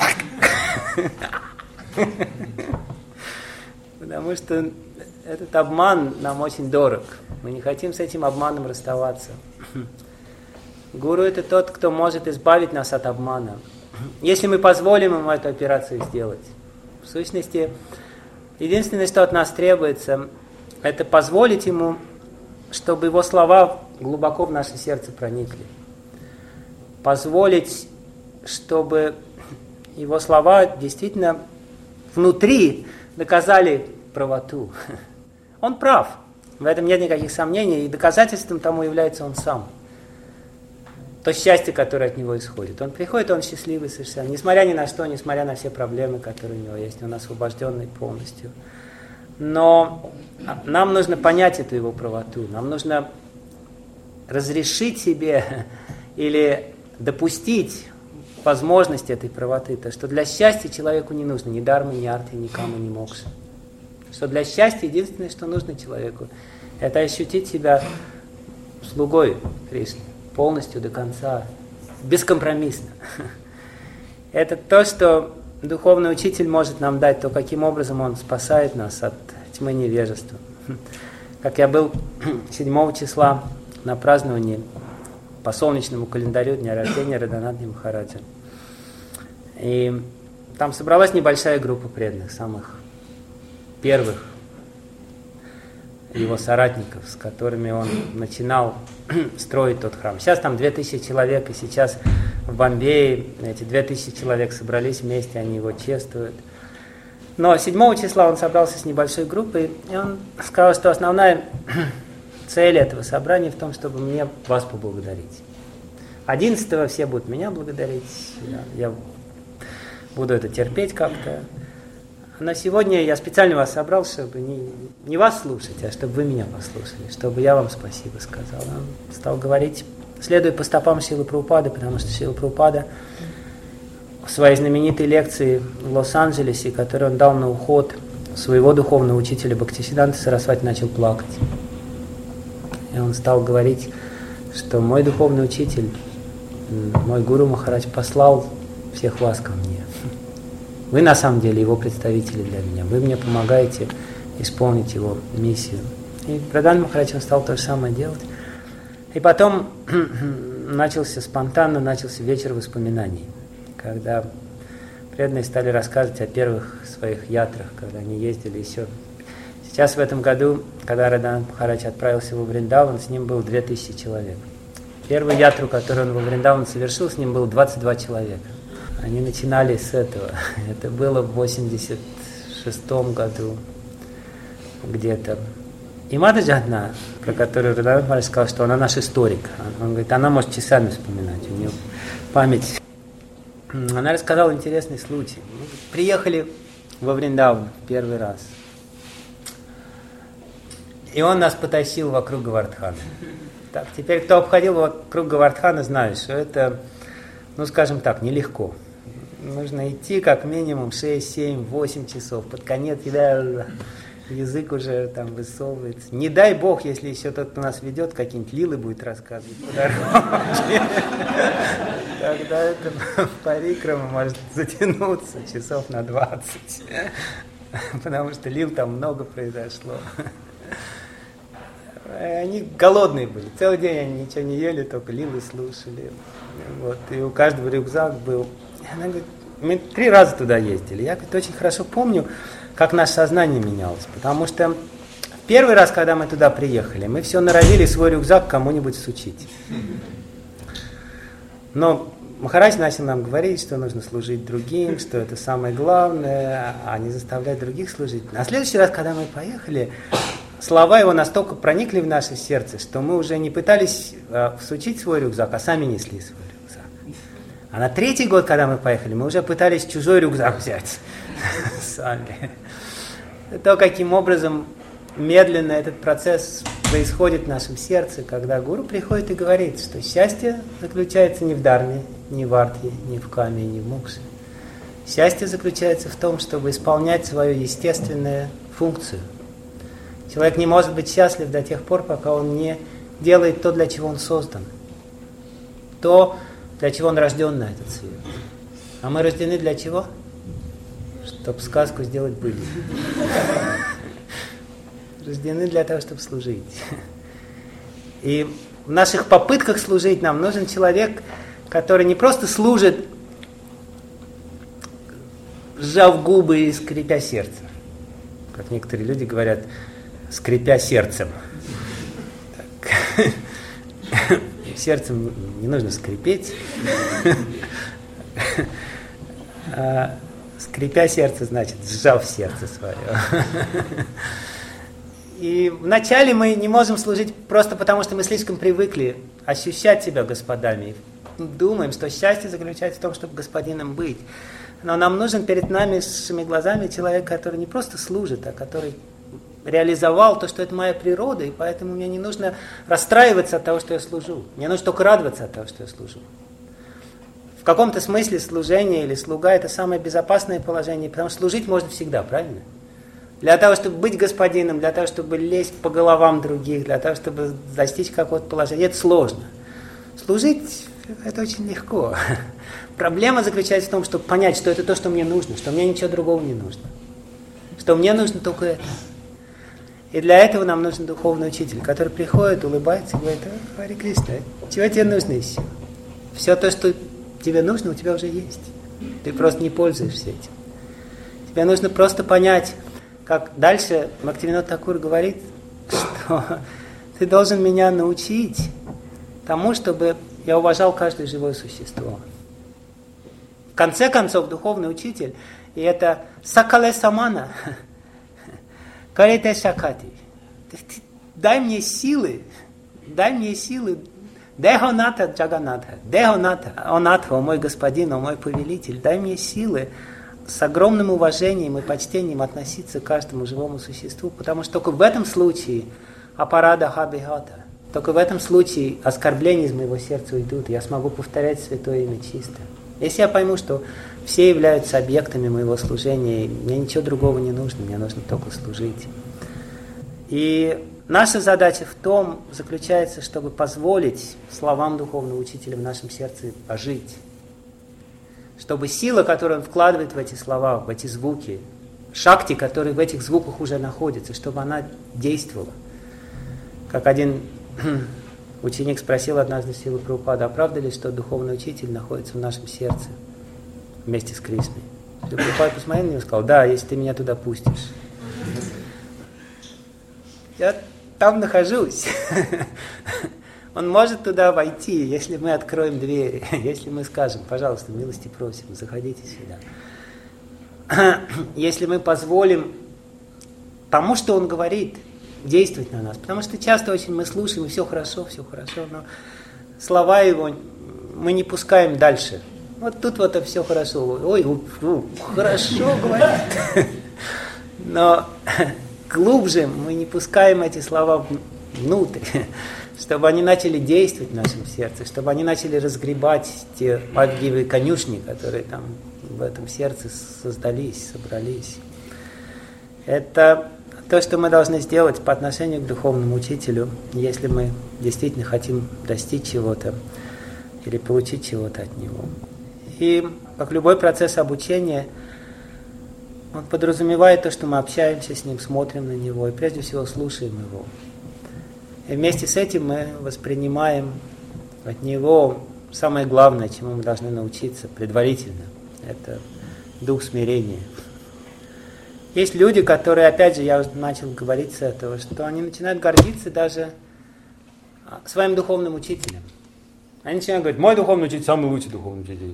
потому что этот обман нам очень дорог. Мы не хотим с этим обманом расставаться. Гуру — это тот, кто может избавить нас от обмана, если мы позволим ему эту операцию сделать. В сущности, единственное, что от нас требуется, это позволить ему, чтобы его слова глубоко в наше сердце проникли. Позволить, чтобы его слова действительно внутри доказали правоту. Он прав, в этом нет никаких сомнений, и доказательством тому является он сам. То счастье, которое от него исходит. Он приходит, он счастливый совершенно, несмотря ни на что, несмотря на все проблемы, которые у него есть, он освобожденный полностью. Но нам нужно понять эту его правоту, нам нужно разрешить себе или допустить возможность этой правоты, то, что для счастья человеку не нужно ни дхармы, ни арти, ни камы, ни мокши. Что для счастья единственное, что нужно человеку, это ощутить себя слугой Кришны, полностью, до конца, бескомпромиссно. Это то, что духовный учитель может нам дать, то, каким образом он спасает нас от тьмы невежества. Как я был 7 числа на праздновании по солнечному календарю дня рождения Радханатхи Махараджа. И там собралась небольшая группа преданных, самых первых его соратников, с которыми он начинал строить тот храм. Сейчас там 2000 человек, и сейчас в Бомбее эти 2000 человек собрались вместе, они его чествуют. Но 7 числа он собрался с небольшой группой, и он сказал, что основная цель этого собрания в том, чтобы мне вас поблагодарить. 11-го все будут меня благодарить, я буду это терпеть как-то. Но сегодня я специально вас собрал, чтобы не вас слушать, а чтобы вы меня послушали, чтобы я вам спасибо сказал. Он стал говорить, следуя по стопам Шрилы Прабхупады, потому что Шрила Прабхупада в своей знаменитой лекции в Лос-Анджелесе, которую он дал на уход своего духовного учителя Бхактисиданта Сарасвати, начал плакать. И он стал говорить, что мой духовный учитель, мой гуру Махарадж послал всех вас ко мне. Вы на самом деле его представители для меня. Вы мне помогаете исполнить его миссию. И Прадхан Махарадж, он стал то же самое делать. И потом спонтанно начался вечер воспоминаний, когда преданные стали рассказывать о первых своих ятрах, когда они ездили еще. Сейчас в этом году, когда Радхан Махарадж отправился во Вриндаван, с ним было 2000 человек. Первую ятру, которую он во Вриндаван совершил, с ним было 22 человека. Они начинали с этого. Это было в 86-м году где-то. И Матаджи одна, про которую Радхан Махарадж сказал, что она наш историк. Он говорит, она может часами вспоминать, у нее память. Она рассказала интересный случай. Мы приехали во Вриндаван первый раз. И он нас потащил вокруг Говардхана. Так, теперь, кто обходил вокруг Говардхана, знает, что это скажем так, нелегко. Нужно идти как минимум 6, 7, 8 часов. Под конец язык уже там высовывается. Не дай бог, если еще тот, кто нас ведет, какие-нибудь лилы будет рассказывать по дороге. Тогда это парикрама может затянуться часов на 20. Потому что лил там много произошло. Они голодные были. Целый день они ничего не ели, только лилы слушали. Вот. И у каждого рюкзак был. Она говорит, мы 3 раза туда ездили. Я, говорит, очень хорошо помню, как наше сознание менялось. Потому что первый раз, когда мы туда приехали, мы все норовили свой рюкзак кому-нибудь всучить. Но Махарадж начал нам говорить, что нужно служить другим, что это самое главное, а не заставлять других служить. А следующий раз, когда мы поехали, слова его настолько проникли в наше сердце, что мы уже не пытались всучить свой рюкзак, а сами несли свой рюкзак. А на 3-й год, когда мы поехали, мы уже пытались чужой рюкзак взять сами. То, каким образом медленно этот процесс происходит в нашем сердце, когда гуру приходит и говорит, что счастье заключается не в дхарме, не в артхе, не в каме, не в мокше. Счастье заключается в том, чтобы исполнять свою естественную функцию. Человек не может быть счастлив до тех пор, пока он не делает то, для чего он создан. То, для чего он рожден на этот свет. А мы рождены для чего? Чтобы сказку сделать былью. Рождены для того, чтобы служить. И в наших попытках служить нам нужен человек, который не просто служит, сжав губы и скрипя сердце. Как некоторые люди говорят, скрипя сердцем. Так. Сердцем не нужно скрипеть. Скрипя сердце значит сжав сердце свое. И вначале мы не можем служить просто потому, что мы слишком привыкли ощущать себя господами. Думаем, что счастье заключается в том, чтобы господином быть. Но нам нужен перед нами с нашими глазами человек, который не просто служит, а который реализовал то, что это моя природа, и поэтому мне не нужно расстраиваться от того, что я служу. Мне нужно только радоваться от того, что я служу. В каком-то смысле служение или слуга – это самое безопасное положение, потому что служить можно всегда, правильно? Для того, чтобы быть господином, для того, чтобы лезть по головам других, для того, чтобы достичь какого-то положения, это сложно. Служить – это очень легко. Проблема заключается в том, чтобы понять, что это то, что мне нужно, что мне ничего другого не нужно. Что мне нужно только это. И для этого нам нужен духовный учитель, который приходит, улыбается и говорит: Харе Кришна, чего тебе нужно еще? Все то, что тебе нужно, у тебя уже есть. Ты просто не пользуешься этим. Тебе нужно просто понять, как дальше Бхактивинода Тхакур говорит, что ты должен меня научить тому, чтобы я уважал каждое живое существо. В конце концов, духовный учитель, и это сакале самана, карите шакати. Дай мне силы, Дехоната Джаганатха, Дехоната, Онатха, о мой господин, о мой повелитель, дай мне силы с огромным уважением и почтением относиться к каждому живому существу, потому что только в этом случае апарада хабихата, только в этом случае оскорбления из моего сердца уйдут, и я смогу повторять святое имя чисто. Если я пойму, что все являются объектами моего служения, мне ничего другого не нужно, мне нужно только служить. И наша задача в том заключается, чтобы позволить словам духовного учителя в нашем сердце ожить. Чтобы сила, которую он вкладывает в эти слова, в эти звуки, шакти, который в этих звуках уже находится, чтобы она действовала. Как один ученик спросил однажды Шрилы Прабхупады: а правда ли, что духовный учитель находится в нашем сердце вместе с Кришной? Шрила Прабхупада посмотрел на него и сказал: да, если ты меня туда пустишь. Я там нахожусь. Он может туда войти, если мы откроем двери, если мы скажем: пожалуйста, милости просим, заходите сюда. Если мы позволим тому, что он говорит, действовать на нас. Потому что часто очень мы слушаем, и все хорошо, но слова его мы не пускаем дальше. Вот тут вот все хорошо. Ой, хорошо говорит. Но глубже мы не пускаем эти слова внутрь, чтобы они начали действовать в нашем сердце, чтобы они начали разгребать те авгиевые конюшни, которые там в этом сердце создались, собрались. Это то, что мы должны сделать по отношению к духовному учителю, если мы действительно хотим достичь чего-то или получить чего-то от него. И как любой процесс обучения, он подразумевает то, что мы общаемся с ним, смотрим на него и прежде всего слушаем его. И вместе с этим мы воспринимаем от него самое главное, чему мы должны научиться предварительно. Это дух смирения. Есть люди, которые, опять же, я уже начал говорить с этого, что они начинают гордиться даже своим духовным учителем. Они начинают говорить: мой духовный учитель самый лучший духовный учитель.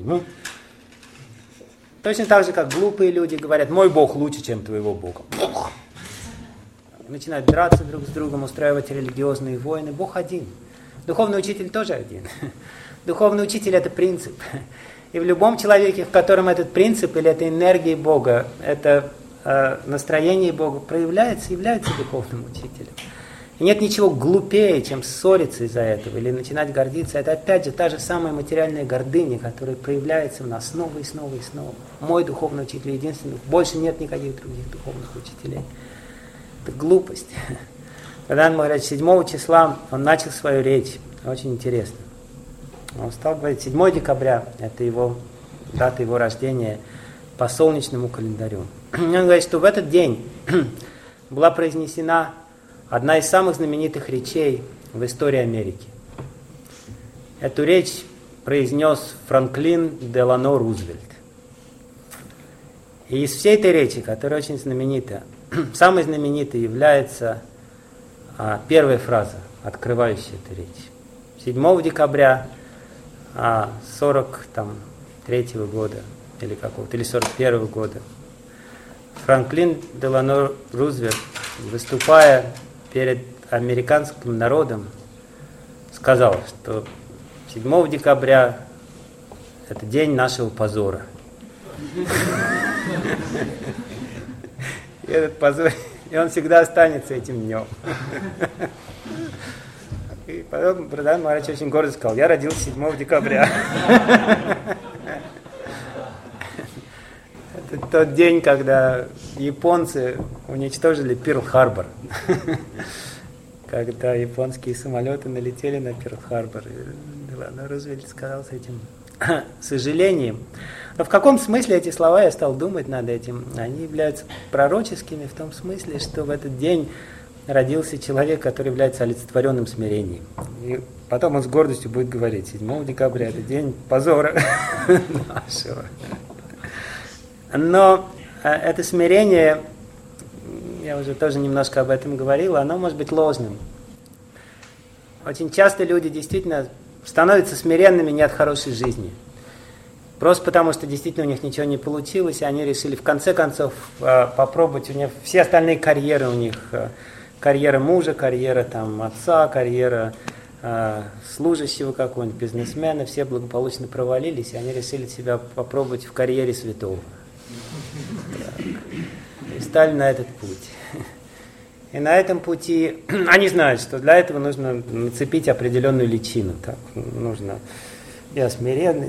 Точно так же, как глупые люди говорят: мой Бог лучше, чем твоего Бога. Начинают драться друг с другом, устраивать религиозные войны. Бог один. Духовный учитель тоже один. Духовный учитель – это принцип. И в любом человеке, в котором этот принцип или эта энергия Бога, это настроение Бога проявляется, является духовным учителем. И нет ничего глупее, чем ссориться из-за этого или начинать гордиться. Это опять же та же самая материальная гордыня, которая проявляется в нас снова и снова и снова. Мой духовный учитель единственный. Больше нет никаких других духовных учителей. Это глупость. Прадананда Махарадж 7 числа он начал свою речь. Очень интересно. Он стал говорить, 7 декабря, это его дата его рождения по солнечному календарю. Он говорит, что в этот день была произнесена одна из самых знаменитых речей в истории Америки. Эту речь произнес Франклин Делано Рузвельт. И из всей этой речи, которая очень знаменита, самой знаменитой является первая фраза, открывающая эту речь. 7 декабря 43 года, или какого-то, или 41 года, Франклин Делано Рузвельт, выступая перед американским народом, сказал, что 7 декабря это день нашего позора. И этот позор, и он всегда останется этим днем. И потом Прадананда Махарадж очень гордо сказал: я родился 7 декабря. Это тот день, когда японцы уничтожили Перл-Харбор. Когда японские самолеты налетели на Перл-Харбор. И Рузвельт сказал с этим сожалением. Но в каком смысле эти слова, я стал думать над этим, они являются пророческими в том смысле, что в этот день родился человек, который является олицетворенным смирением. И потом он с гордостью будет говорить: 7 декабря это день позора нашего. Но это смирение, я уже тоже немножко об этом говорил, оно может быть ложным. Очень часто люди действительно становятся смиренными не от хорошей жизни. Просто потому, что действительно у них ничего не получилось, и они решили в конце концов попробовать. У них все остальные карьеры, у них карьера мужа, карьера там, отца, карьера служащего какого-нибудь, бизнесмена, все благополучно провалились, и они решили себя попробовать в карьере святого. И стали на этот путь. И на этом пути они знают, что для этого нужно нацепить определенную личину. Так, нужно: я смиренный.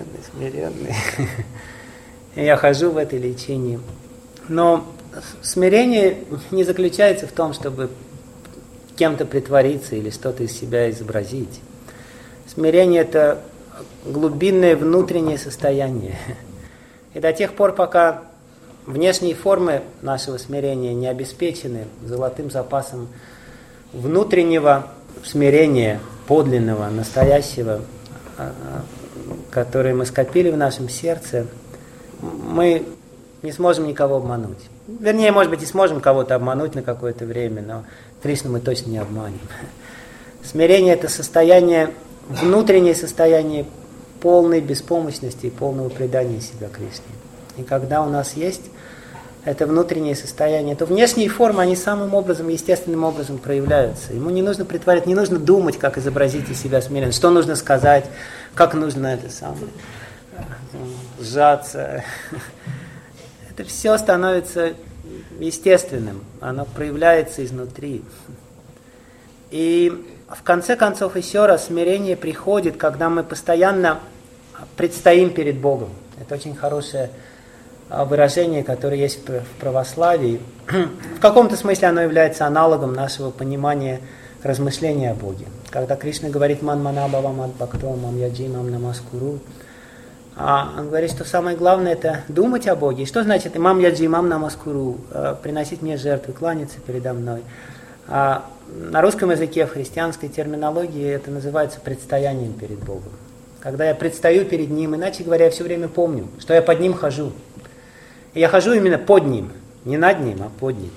И я хожу в этой личине. Но смирение не заключается в том, чтобы кем-то притвориться или что-то из себя изобразить. Смирение – это глубинное внутреннее состояние. И до тех пор, пока внешние формы нашего смирения не обеспечены золотым запасом внутреннего смирения, подлинного, настоящего, которое мы скопили в нашем сердце, мы не сможем никого обмануть. Вернее, может быть, и сможем кого-то обмануть на какое-то время, но Кришну мы точно не обманем. Смирение – это состояние, внутреннее состояние полной беспомощности и полного предания себя Кришне. И когда у нас есть это внутреннее состояние, то внешние формы, они самым образом, естественным образом проявляются. Ему не нужно притворять, не нужно думать, как изобразить из себя смиренно, что нужно сказать, как нужно это самое, сжаться. Это все становится естественным, оно проявляется изнутри. И в конце концов, еще раз, смирение приходит, когда мы постоянно предстоим перед Богом. Это очень хорошее выражение, которое есть в православии. В каком-то смысле оно является аналогом нашего понимания размышления о Боге. Когда Кришна говорит «Ман манабава мад бхактом мам яджимам намаскуру», он говорит, что самое главное это думать о Боге. И что значит «мам яджимам намаскуру», приносить мне жертвы, кланяться передо мной. На русском языке, в христианской терминологии это называется предстоянием перед Богом. Когда я предстаю перед Ним, иначе говоря, я все время помню, что я под Ним хожу. И я хожу именно под Ним, не над Ним, а под Ним.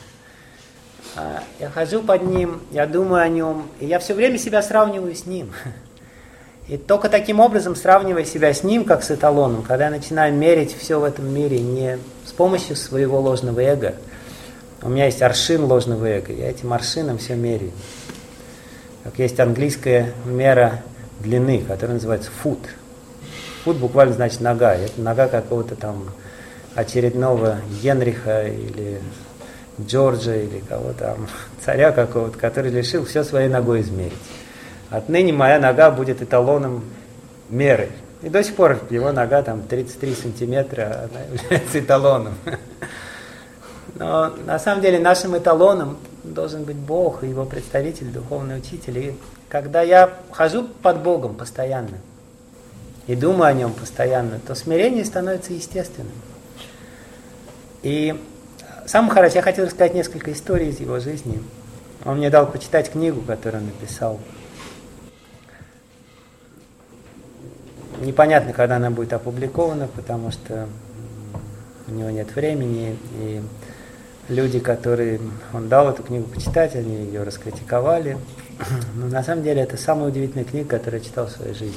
Я хожу под Ним, я думаю о Нем, и я все время себя сравниваю с Ним. И только таким образом, сравнивая себя с Ним, как с эталоном, когда я начинаю мерить все в этом мире не с помощью своего ложного эго, у меня есть аршин ложного эго, я этим аршином все меряю. Как есть английская мера длины, которая называется фут. Фут буквально значит нога. Это нога какого-то там очередного Генриха или Джорджа или кого-то там, царя какого-то, который решил все своей ногой измерить. Отныне моя нога будет эталоном меры. И до сих пор его нога там 33 сантиметра, она является эталоном. Но на самом деле нашим эталоном должен быть Бог и Его представитель, духовный учитель. И когда я хожу под Богом постоянно и думаю о Нем постоянно, то смирение становится естественным. И сам Махарадж, я хотел рассказать несколько историй из его жизни. Он мне дал почитать книгу, которую он написал. Непонятно, когда она будет опубликована, потому что у него нет времени, и люди, которым он дал эту книгу почитать, они ее раскритиковали. Но на самом деле это самая удивительная книга, которую я читал в своей жизни.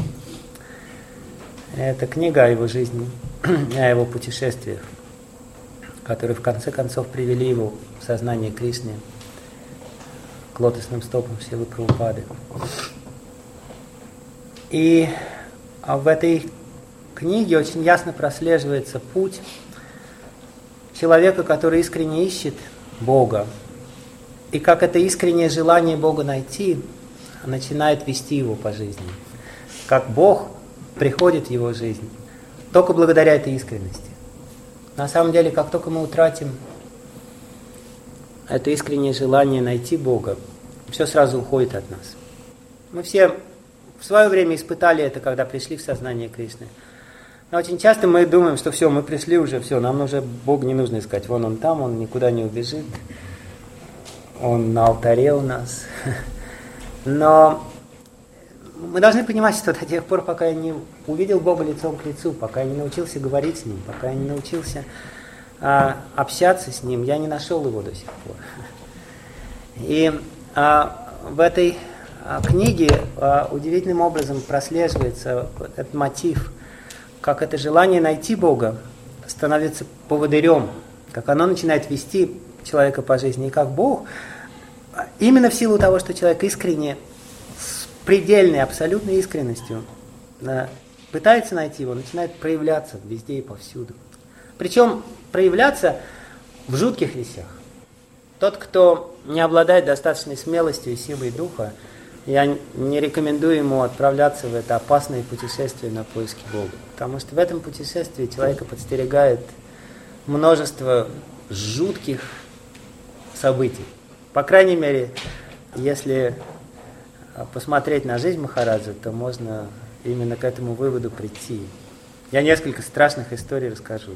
Это книга о его жизни, о его путешествиях, которые в конце концов привели его в сознание Кришны к лотосным стопам Шрилы Прабхупады. И в этой книге очень ясно прослеживается путь человека, который искренне ищет Бога, и как это искреннее желание Бога найти начинает вести его по жизни. Как Бог приходит в его жизнь только благодаря этой искренности. На самом деле, как только мы утратим это искреннее желание найти Бога, все сразу уходит от нас. Мы все в свое время испытали это, когда пришли в сознание Кришны. Но очень часто мы думаем, что все, мы пришли уже, все, нам уже Бога не нужно искать. Вон Он там, Он никуда не убежит. Он на алтаре у нас. Но мы должны понимать, что до тех пор, пока я не увидел Бога лицом к лицу, пока я не научился говорить с Ним, пока я не научился общаться с Ним, я не нашел Его до сих пор. И в этой книге удивительным образом прослеживается этот мотив, как это желание найти Бога становится поводырем, как оно начинает вести человека по жизни, и как Бог, именно в силу того, что человек искренне, с предельной, абсолютной искренностью пытается найти его, начинает проявляться везде и повсюду. Причем проявляться в жутких вещах. Тот, кто не обладает достаточной смелостью и силой духа, я не рекомендую ему отправляться в это опасное путешествие на поиски Бога. Потому что в этом путешествии человека подстерегает множество жутких событий. По крайней мере, если посмотреть на жизнь Махараджа, то можно именно к этому выводу прийти. Я несколько страшных историй расскажу.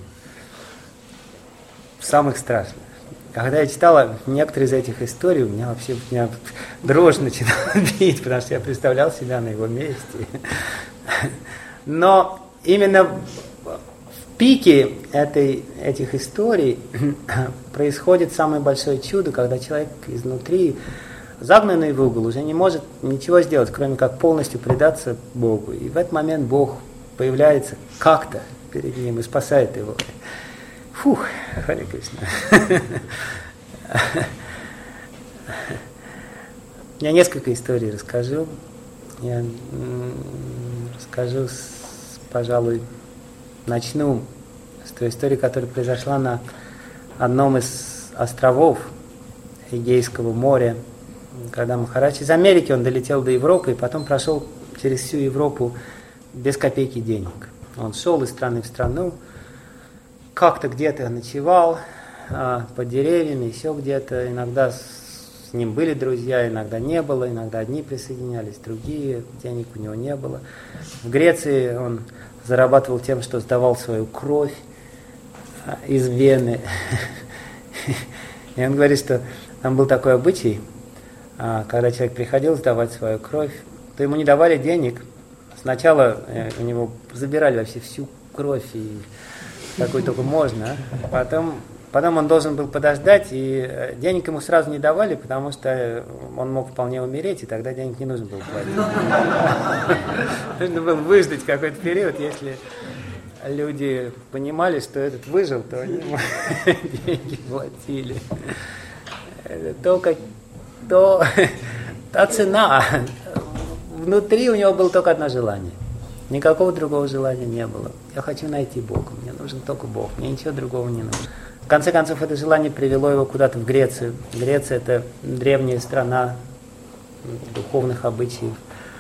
Самых страшных. Когда я читала некоторые из этих историй, у меня дрожь начинала бить, потому что я представлял себя на его месте. Но именно в пике этих историй происходит самое большое чудо, когда человек изнутри, загнанный в угол, уже не может ничего сделать, кроме как полностью предаться Богу. И в этот момент Бог появляется как-то перед ним и спасает его. Фух, Харе Кришна. Я несколько историй расскажу. Я расскажу, пожалуй, начну с той истории, которая произошла на одном из островов Эгейского моря. когда Махарадж из Америки, он долетел до Европы и потом прошел через всю Европу без копейки денег. Он шел из страны в страну, как-то где-то ночевал под деревьями, еще где-то. Иногда с ним были друзья, иногда не было, иногда одни присоединялись, другие, денег у него не было. В Греции он зарабатывал тем, что сдавал свою кровь из вены. И он говорит, что там был такой обычай, когда человек приходил сдавать свою кровь, то ему не давали денег. Сначала у него забирали вообще всю кровь, и какую только можно. Потом он должен был подождать, и денег ему сразу не давали, потому что он мог вполне умереть, и тогда денег не нужно было платить. Нужно было выждать какой-то период. Если люди понимали, что этот выжил, то они ему деньги платили. Та цена. Внутри у него было только одно желание. Никакого другого желания не было. Я хочу найти Бога. Мне нужен только Бог. Мне ничего другого не нужно. В конце концов, это желание привело его куда-то в Грецию. Греция – это древняя страна духовных обычаев.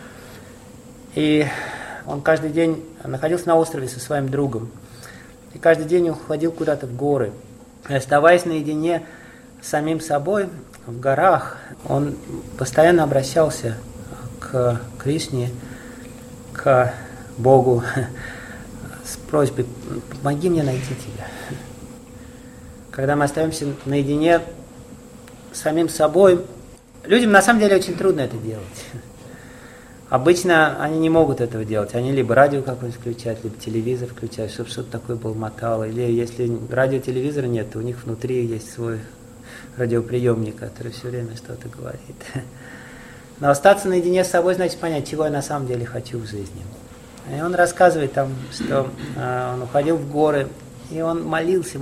И он каждый день находился на острове со своим другом. И каждый день он ходил куда-то в горы. И оставаясь наедине с самим собой в горах, он постоянно обращался к Кришне, к Богу с просьбой: помоги мне найти тебя. Когда мы остаемся наедине с самим собой, людям на самом деле очень трудно это делать. Обычно они не могут этого делать. Они либо радио какое-нибудь включают, либо телевизор включают, чтобы что-то такое болмотало. Или если радио-телевизора нет, то у них внутри есть свой радиоприемник, который все время что-то говорит. Но остаться наедине с собой значит понять, чего я на самом деле хочу в жизни. И он рассказывает там, что он уходил в горы, и он молился.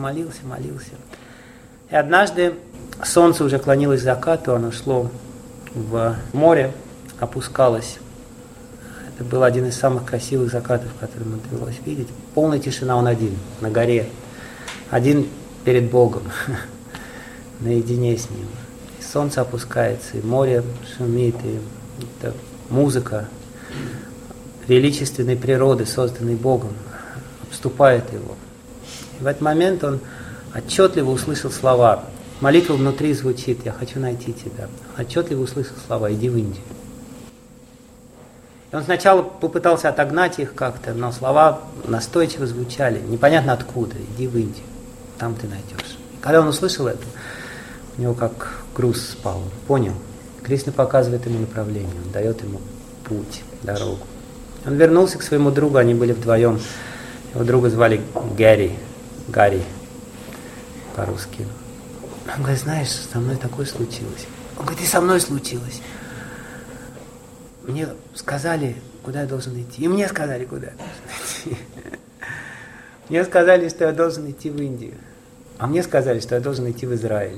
И однажды солнце уже клонилось к закату, оно шло в море, опускалось. Это был один из самых красивых закатов, которые ему довелось видеть. Полная тишина, он один, на горе. Один перед Богом, наедине с Ним. И солнце опускается, и море шумит, и это музыка величественной природы, созданной Богом, обступает его. И в этот момент он отчетливо услышал слова. Молитва внутри звучит: «Я хочу найти тебя». Он отчетливо услышал слова: «Иди в Индию». И он сначала попытался отогнать их как-то, но слова настойчиво звучали, непонятно откуда: «Иди в Индию, там ты найдешь». И когда он услышал это, у него как груз спал, он понял. Кришна показывает ему направление, он дает ему путь, дорогу. Он вернулся к своему другу, они были вдвоем. Его друга звали Гарри по-русски. Он говорит: знаешь, со мной такое случилось. Он говорит: и со мной случилось. Мне сказали, куда я должен идти. И мне сказали, куда я должен идти. Мне сказали, что я должен идти в Индию. А мне сказали, что я должен идти в Израиль.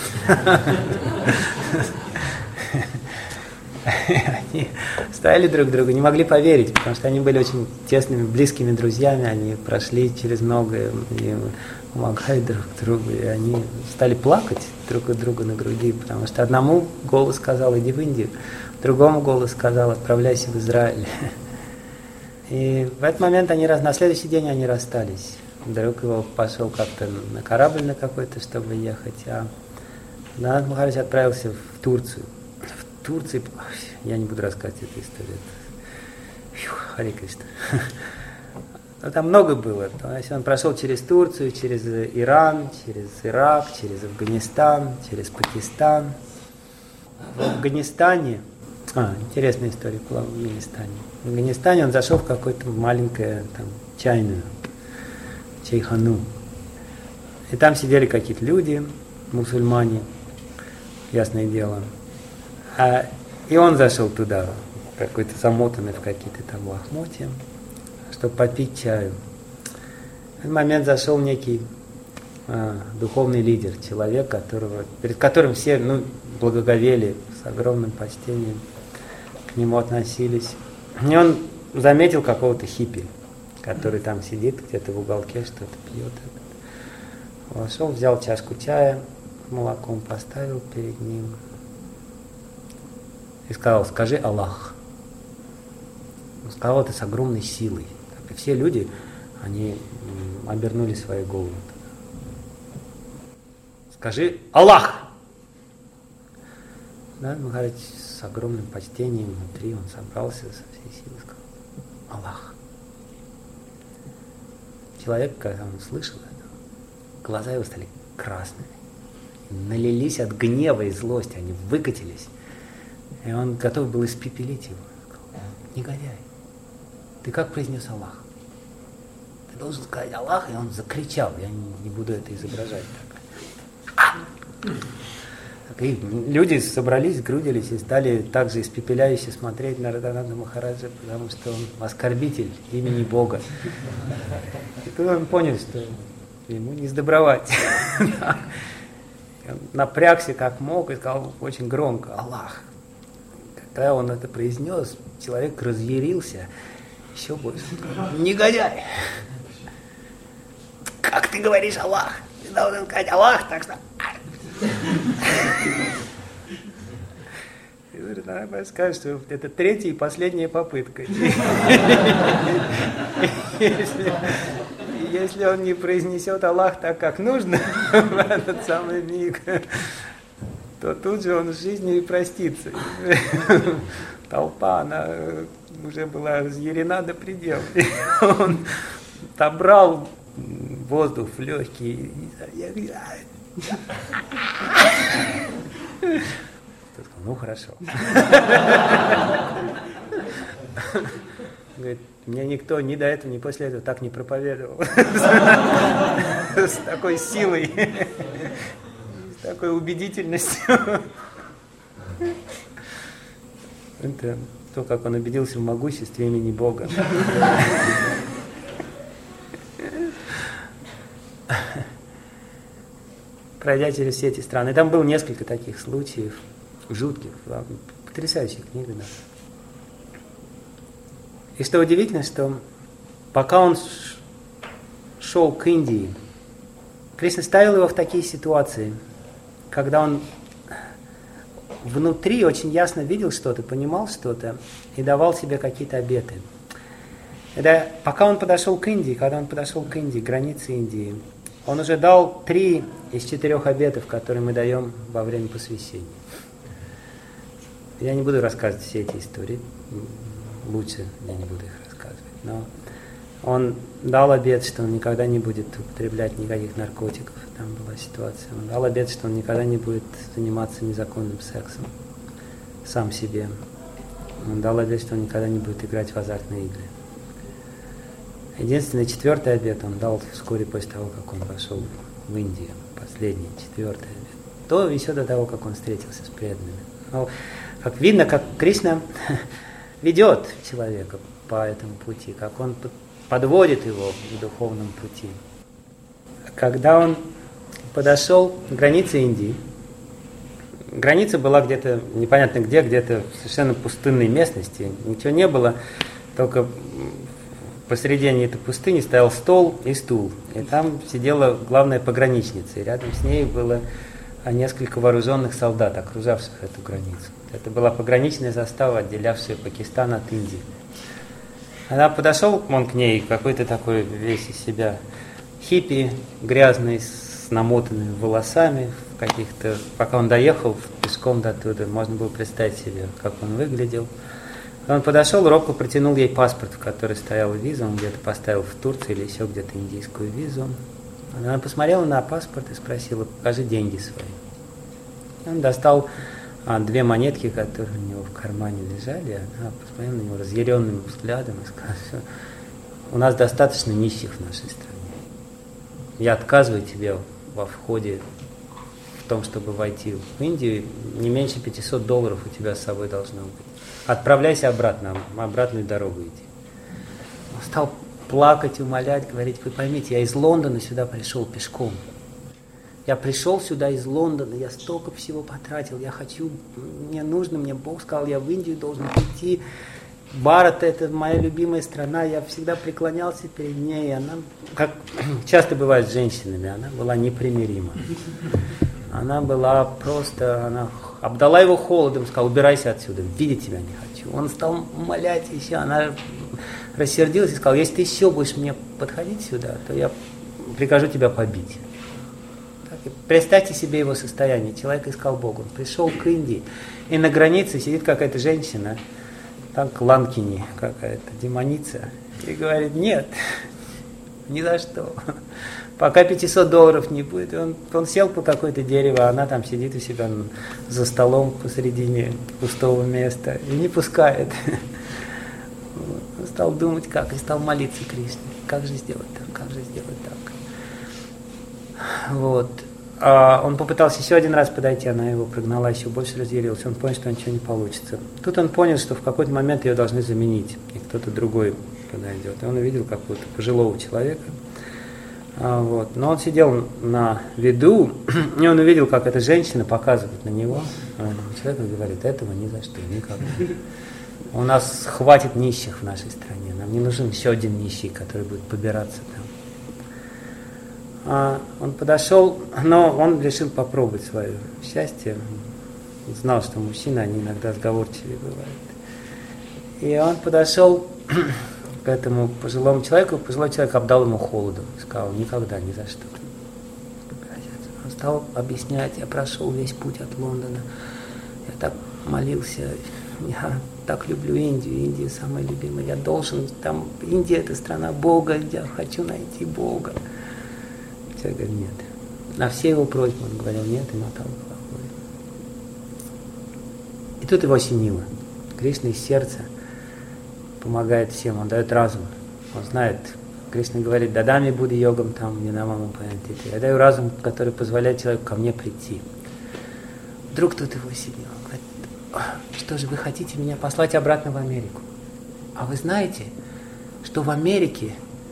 Они стояли друг к другу, не могли поверить, потому что они были очень тесными, близкими друзьями, они прошли через многое и помогали друг другу, и они стали плакать друг от друга на груди, потому что одному голос сказал: иди в Индию, другому голос сказал: отправляйся в Израиль. И в этот момент на следующий день они расстались. Друг его пошел как-то на корабль на какой-то, чтобы ехать, а Нанад Махарадж отправился в Турцию. В Турции, я не буду рассказывать эту историю. Харе Кришна. Но там много было. То есть он прошел через Турцию, через Иран, через Ирак, через Афганистан, через Пакистан. В Афганистане, интересная история была в Афганистане. В Афганистане он зашел в какую-то маленькую там чайную, чайхану. И там сидели какие-то люди, мусульмане, ясное дело. И он зашел туда, какой-то замотанный в какие-то там лохмотья, чтобы попить чаю. В этот момент зашел некий духовный лидер, человек, перед которым все благоговели, с огромным почтением к нему относились. И он заметил какого-то хиппи, который там сидит где-то в уголке, что-то пьет. Вошел, взял чашку чая, молоком поставил перед ним. и сказал: скажи Аллах. Он сказал это с огромной силой. И все люди, они обернули свои головы. Скажи Аллах! Да, Махарадж с огромным почтением внутри, он собрался со всей силой и сказал: Аллах. Человек, когда он слышал это, глаза его стали красными, налились от гнева и злости, они выкатились, и он готов был испепелить его. Он сказал: негодяй, ты как произнес Аллах? Ты должен сказать Аллах, и он закричал, я не буду это изображать так. И люди собрались, сгрудились и стали также испепеляюще смотреть на Радананда Махараджа, потому что он оскорбитель имени Бога. И тут он понял, что ему не сдобровать. Он напрягся как мог и сказал очень громко: Аллах. Когда он это произнес, человек разъярился еще больше. Негодяй! Как ты говоришь Аллах? Ты должен сказать Аллах, так что... И надо сказать, что это третья и последняя попытка. Если он не произнесет Аллах так, как нужно, в этот самый миг, то тут же он в жизни и простится. Толпа, она уже была разъярена до предела. Он собрал воздух в легкие. Ну хорошо. Говорит, мне никто ни до этого, ни после этого так не проповедовал. С такой силой, с такой убедительностью. Это то, как он убедился в могуществе имени Бога. Пройдя через все эти страны. Там было несколько таких случаев, жутких, потрясающих книга. Да. И что удивительно, что пока он шел к Индии, Кришна ставил его в такие ситуации, когда он внутри очень ясно видел что-то, понимал что-то и давал себе какие-то обеты. Это пока он подошел к Индии, когда он подошел к Индии, границе Индии, он уже дал 3 из 4 обетов, которые мы даем во время посвящения. Я не буду рассказывать все эти истории, лучше я не буду их рассказывать, но он дал обет, что он никогда не будет употреблять никаких наркотиков, там была ситуация. Он дал обет, что он никогда не будет заниматься незаконным сексом сам себе. Он дал обет, что он никогда не будет играть в азартные игры. Единственный 4-й обет он дал вскоре после того, как он пошел в Индию. Последний, 4-й обет. То еще до того, как он встретился с преданными. Но, как видно, как Кришна ведет человека по этому пути, как он подводит его к духовному пути. Когда он подошел к границе Индии, граница была где-то непонятно где-то в совершенно пустынной местности, ничего не было, только посредине этой пустыни стоял стол и стул, и там сидела главная пограничница, и рядом с ней было несколько вооруженных солдат, окружавших эту границу. Это была пограничная застава, отделявшая Пакистан от Индии. Она подошел он к ней, какой-то такой весь из себя хиппи, грязный, с намотанными волосами, в каких-то, пока он доехал пешком до туда, можно было представить себе, как он выглядел. Он подошел, робко протянул ей паспорт, в который стояла виза, он где-то поставил в Турции или еще где-то индийскую визу. Она посмотрела на паспорт и спросила: покажи деньги свои. Он достал 2 монетки, которые у него в кармане лежали, она посмотрела на него разъяренным взглядом и сказала: у нас достаточно нищих в нашей стране. Я отказываю тебе во входе в том, чтобы войти в Индию, не меньше $500 у тебя с собой должно быть. Отправляйся обратно, обратную дорогу иди. Он стал плакать, умолять, говорить: вы поймите, я из Лондона сюда пришел пешком. Я пришел сюда из Лондона, я столько всего потратил, я хочу, мне нужно, мне Бог сказал, я в Индию должен прийти. Бхарат — это моя любимая страна, я всегда преклонялся перед ней, и она, как часто бывает с женщинами, она была непримирима. Она была просто, она обдала его холодом, сказала: убирайся отсюда, видеть тебя не хочу. Он стал умолять еще, она рассердилась и сказала: если ты еще будешь мне подходить сюда, то я прикажу тебя побить. Так, и представьте себе его состояние. Человек искал Бога. Он пришел к Индии, и на границе сидит какая-то женщина, так Ланкини какая-то, демоница, и говорит: нет, ни за что. Пока $500 не будет. Он сел по какое-то дерево, а она там сидит у себя за столом посередине пустого места и не пускает. Он стал думать, как, и стал молиться Кришне. Как же сделать так, как же сделать так. Вот. А он попытался еще один раз подойти, она его прогнала, еще больше разъярился. Он понял, что ничего не получится. Тут он понял, что в какой-то момент ее должны заменить, и кто-то другой подойдет. И он увидел какого-то пожилого человека. Вот. Но он сидел на виду, и он увидел, как эта женщина показывает на него. Человек говорит: этого ни за что, никогда. У нас хватит нищих в нашей стране, нам не нужен еще один нищий, который будет побираться там. Он подошел, но он решил попробовать свое счастье. Он знал, что мужчины, они иногда сговорчивее бывают. И он подошел к этому пожилому человеку, пожилой человек обдал ему холодом, сказал: никогда, ни за что. Он стал объяснять: я прошел весь путь от Лондона, я так молился, я так люблю Индию, Индия самая любимая, я должен, там, Индия это страна Бога, я хочу найти Бога. Человек говорит: нет. На все его просьбы он говорил нет и мотал головой. И тут его осенило. Кришна из сердца помогает всем, он дает разум. Он знает, Кришна говорит: дадами буду йогам там, не намаму паянтити. Я даю разум, который позволяет человеку ко мне прийти. Вдруг тут его осенило. Он говорит: что же, вы хотите меня послать обратно в Америку? А вы знаете, что в Америке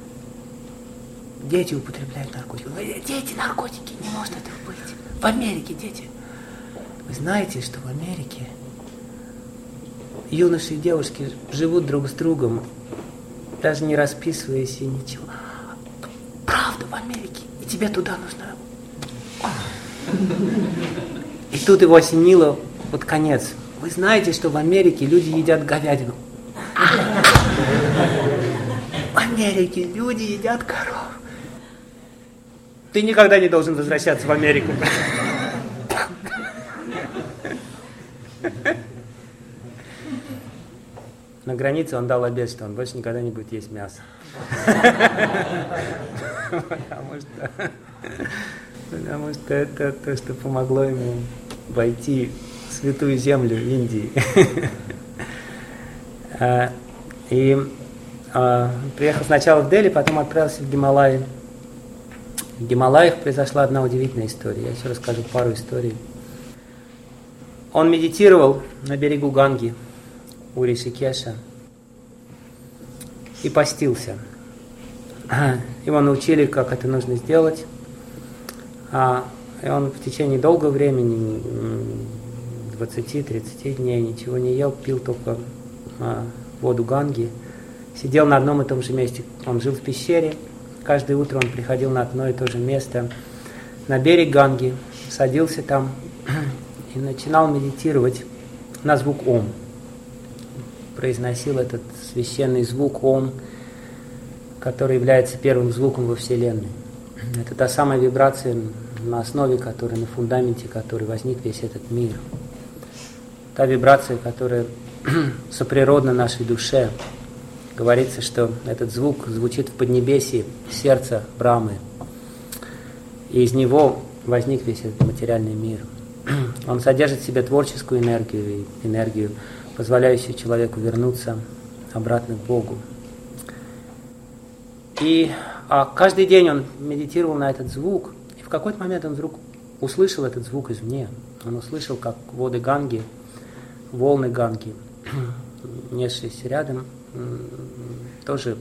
дети употребляют наркотики? Дети, наркотики, не может этого быть. В Америке дети. Вы знаете, что в Америке юноши и девушки живут друг с другом, даже не расписываясь и ничего. Правда, в Америке. И тебе туда нужно. И тут его осенило под конец. Вы знаете, что в Америке люди едят говядину? В Америке люди едят коров. Ты никогда не должен возвращаться в Америку. На границе он дал обет, что он больше никогда не будет есть мясо. Потому что это то, что помогло ему войти в святую землю Индии. И приехал сначала в Дели, потом отправился в Гималаи. В Гималаях произошла одна удивительная история. Я еще расскажу пару историй. Он медитировал на берегу Ганги у Ришикеша и постился. Его научили, как это нужно сделать. И он в течение долгого времени, 20-30 дней, ничего не ел, пил только воду Ганги. Сидел на одном и том же месте. Он жил в пещере. Каждое утро он приходил на одно и то же место, на берег Ганги, садился там и начинал медитировать на звук Ом. Произносил этот священный звук Ом, который является первым звуком во Вселенной. Это та самая вибрация, на основе которой, на фундаменте которой возник весь этот мир. Та вибрация, которая соприродна нашей душе. Говорится, что этот звук звучит в Поднебесье, сердце Брамы. И из него возник весь этот материальный мир. Он содержит в себе творческую энергию, и энергию, позволяющую человеку вернуться обратно к Богу. И каждый день он медитировал на этот звук, и в какой-то момент он вдруг услышал этот звук извне. Он услышал, как воды Ганги, волны Ганги, несшиеся рядом, тоже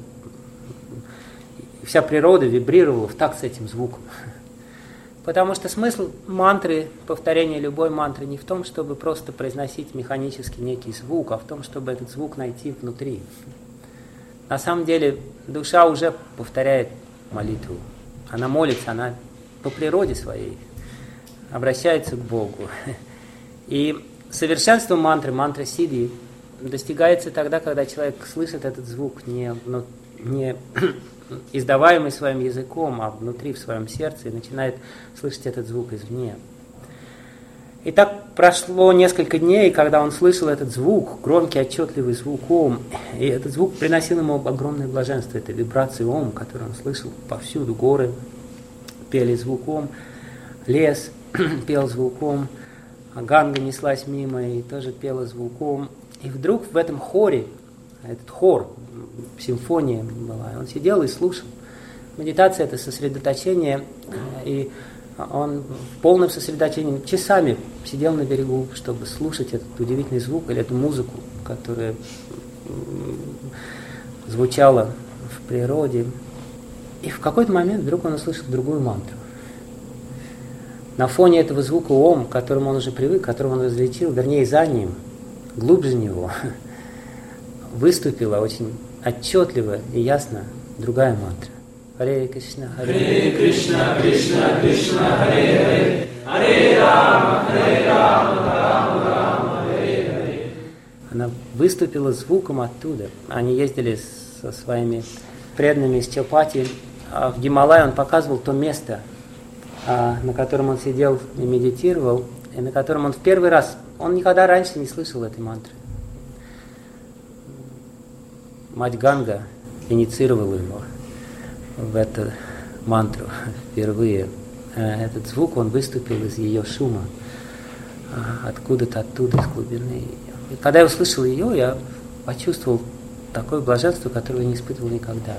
вся природа вибрировала в такт с этим звуком. Потому что смысл мантры, повторения любой мантры не в том, чтобы просто произносить механически некий звук, а в том, чтобы этот звук найти внутри. На самом деле душа уже повторяет молитву. Она молится, она по природе своей обращается к Богу. И Совершенство мантры сиддхи, достигается тогда, когда человек слышит этот звук не издаваемый своим языком, а внутри в своем сердце, и начинает слышать этот звук извне. И так прошло несколько дней, когда он слышал этот звук, громкий, отчетливый звук Ом, и этот звук приносил ему огромное блаженство, это вибрации Ом, которые он слышал повсюду, горы пели звук Ом, лес пел звук Ом, Ганга неслась мимо и тоже пела звук Ом. И вдруг в этом хоре, этот хор, симфония была, он сидел и слушал. Медитация – это сосредоточение, и он в полном сосредоточении часами сидел на берегу, чтобы слушать этот удивительный звук или эту музыку, которая звучала в природе. И в какой-то момент вдруг он услышал другую мантру. На фоне этого звука Ом, к которому он уже привык, которого он различил, вернее, за ним, глубже него, выступила очень отчетливо и ясно другая мантра. Харе Кришна, Харе Кришна, Кришна Кришна, Харе Харе, Харе Рама, Рама Рама, Харе Харе. Она выступила звуком оттуда. Они ездили со своими преданными из Чапати. В Гималай он показывал то место, на котором он сидел и медитировал, и на котором он в первый раз, он никогда раньше не слышал этой мантры. Мать Ганга инициировала его в эту мантру впервые. Этот звук, он выступил из ее шума, откуда-то оттуда, из глубины. И когда я услышал ее, я почувствовал такое блаженство, которое я не испытывал никогда.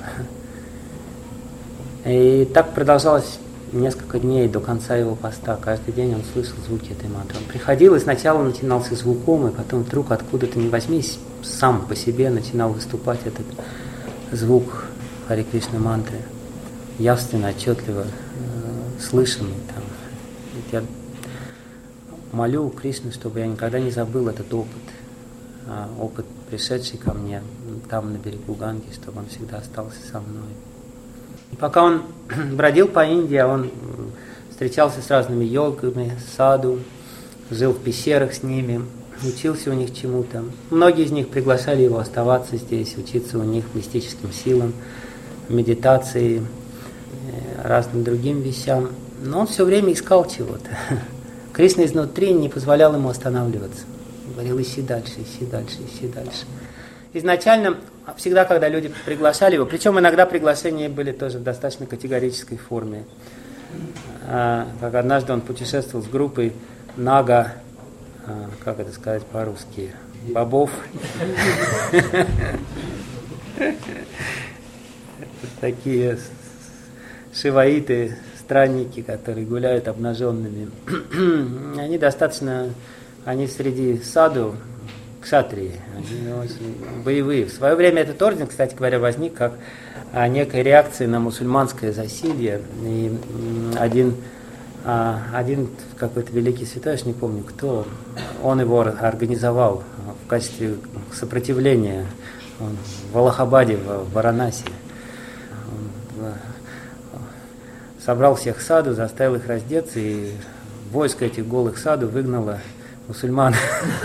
И так продолжалось несколько дней до конца его поста. Каждый день он слышал звуки этой мантры. Он приходил, и сначала начинался звуком, и потом вдруг откуда-то не возьмись, сам по себе начинал выступать этот звук Харе Кришна мантры, явственно, отчетливо слышимый там. Я молю Кришну, чтобы я никогда не забыл этот опыт, пришедший ко мне там на берегу Ганги, чтобы он всегда остался со мной. И пока он бродил по Индии, он встречался с разными йогами, саду, жил в пещерах с ними, учился у них чему-то. Многие из них приглашали его оставаться здесь, учиться у них мистическим силам, медитации, разным другим вещам. Но он все время искал чего-то. Кришна изнутри не позволял ему останавливаться. Говорил, ищи дальше, ищи дальше, ищи дальше. Изначально, всегда, когда люди приглашали его, причем иногда приглашения были тоже в достаточно категорической форме. Как однажды он путешествовал с группой нага, как это сказать по-русски, бобов. Такие шиваиты, странники, которые гуляют обнаженными. Они среди саду, кшатрии, они очень боевые. В свое время этот орден, кстати говоря, возник как некая реакция на мусульманское засилье. И один какой-то великий святой, я не помню кто, он его организовал в качестве сопротивления в Аллахабаде, в Варанаси. Он собрал всех саду, заставил их раздеться, и войско этих голых саду выгнало мусульман.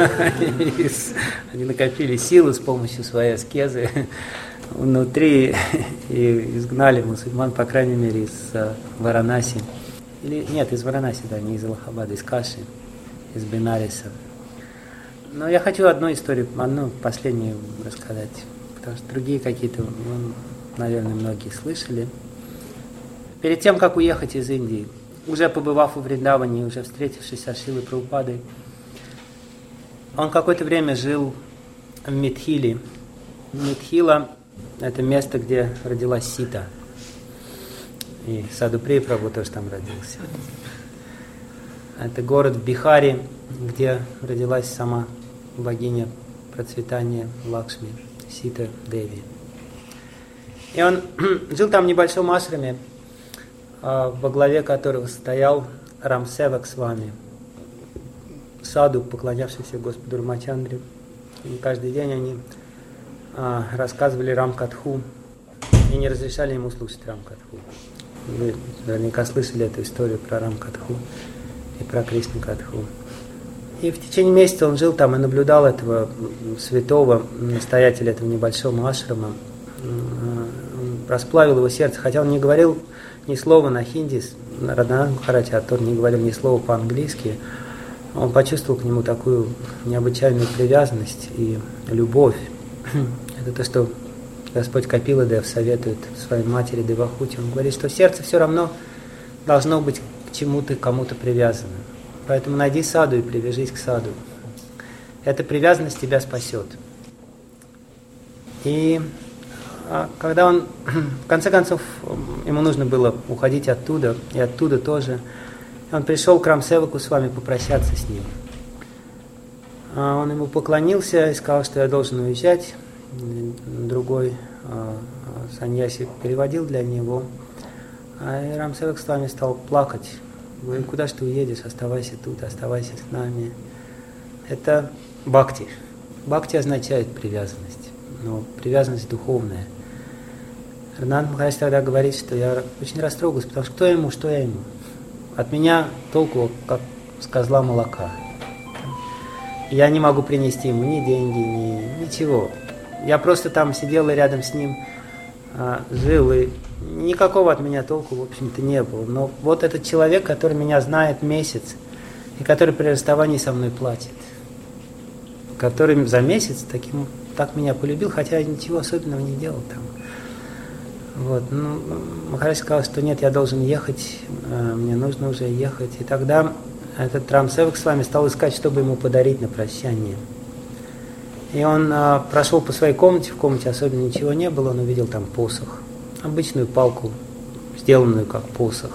Они накопили силу с помощью своей аскезы внутри и изгнали мусульман, по крайней мере, из Варанаси. Нет, из Варанаси, да, не из Аллахабада, из Каши, из Бенариса. Но я хочу одну историю, одну последнюю рассказать, потому что другие какие-то, наверное, многие слышали. Перед тем, как уехать из Индии, уже побывав в Вриндаване, уже встретившись с Шрилой Прабхупадой, он какое-то время жил в Митхиле. Митхила – это место, где родилась Сита. И Садуприя Прабху тоже там родился. Это город в Бихаре, где родилась сама богиня процветания Лакшми, Сита Деви. И он жил там в небольшом ашраме, во главе которого стоял Рамсевак с вами, саду, поклонявшийся Господу Рамачандре. И каждый день они рассказывали Рамкатху и не разрешали ему слушать Рамкатху. Вы наверняка слышали эту историю про Рамкатху и про Кришна-катху. И в течение месяца он жил там и наблюдал этого святого настоятеля этого небольшого ашрама. Расплавил его сердце, хотя он не говорил ни слова на хинди, Радханатх Махарадж, а тот не говорил ни слова по-английски. Он почувствовал к нему такую необычайную привязанность и любовь. Это то, что Господь Капиладев советует своей матери Девахути. Он говорит, что сердце все равно должно быть к чему-то, кому-то привязано. Поэтому найди саду и привяжись к саду. Эта привязанность тебя спасет. И когда он, в конце концов, ему нужно было уходить оттуда, и оттуда тоже, он пришел к Рамсеваку с вами попрощаться с ним. Он ему поклонился и сказал, что я должен уезжать. Другой саньяси переводил для него. И Рамсевак с вами стал плакать. Говорит, куда ж ты уедешь, оставайся тут, оставайся с нами. Это бхакти. Бхакти означает привязанность, но привязанность духовная. Радханатх Махарадж тогда говорит, что я очень растрогался, потому что кто ему, что я ему. От меня толку, как с козла молока. Я не могу принести ему ни деньги, ни ничего. Я просто там сидел и рядом с ним жил, и никакого от меня толку, в общем-то, не было. Но вот этот человек, который меня знает месяц, и который при расставании со мной платит, который за месяц так меня полюбил, хотя я ничего особенного не делал там. Вот, Махарадж сказал, что нет, я должен ехать, мне нужно уже ехать. И тогда этот Рамсевак с вами стал искать, чтобы ему подарить на прощание. И он прошел по своей комнате, в комнате особенно ничего не было, он увидел там посох, обычную палку, сделанную как посох.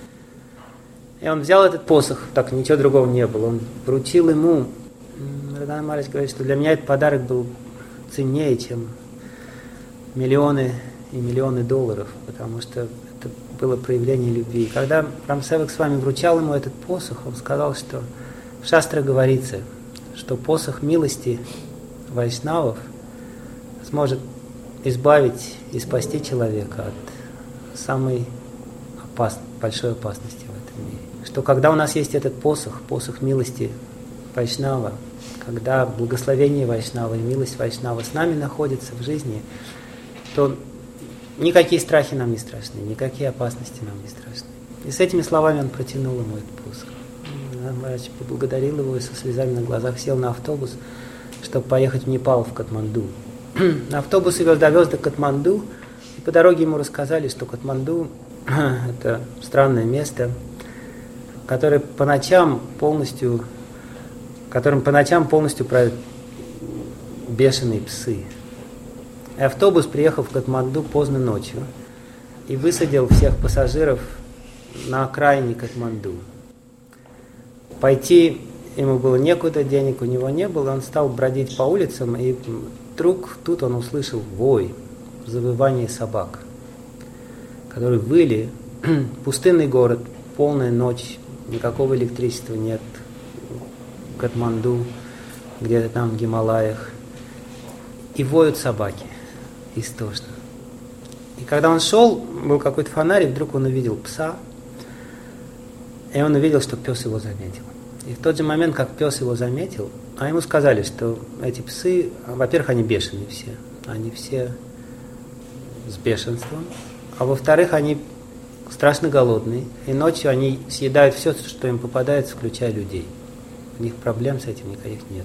И он взял этот посох, так ничего другого не было, он вручил ему. Радханатх Махарадж говорит, что для меня этот подарок был ценнее, чем миллионы и миллионы долларов, потому что это было проявление любви. И когда Рамсевак с вами вручал ему этот посох, он сказал, что в шастре говорится, что посох милости вайшнавов сможет избавить и спасти человека от самой большой опасности в этом мире. Что когда у нас есть этот посох, посох милости вайшнава, когда благословение вайшнава и милость вайшнава с нами находятся в жизни, то никакие страхи нам не страшны, никакие опасности нам не страшны. И с этими словами он протянул ему этот посох. Махарадж поблагодарил его и со слезами на глазах сел на автобус, чтобы поехать в Непал, в Катманду. Автобус его довез до Катманду, и по дороге ему рассказали, что Катманду – это странное место, которым по ночам полностью правят бешеные псы. И автобус приехал в Катманду поздно ночью и высадил всех пассажиров на окраине Катманду. Пойти ему было некуда, денег у него не было, он стал бродить по улицам, и вдруг тут он услышал вой, завывание собак, которые выли. Пустынный город, полная ночь, никакого электричества нет, Катманду, где-то там в Гималаях, и воют собаки истошно. И когда он шел, был какой-то фонарь, и вдруг он увидел пса, и он увидел, что пес его заметил. И в тот же момент, как пес его заметил, а ему сказали, что эти псы, во-первых, они бешеные все, они все с бешенством, а во-вторых, они страшно голодные, и ночью они съедают все, что им попадается, включая людей. У них проблем с этим никаких нет.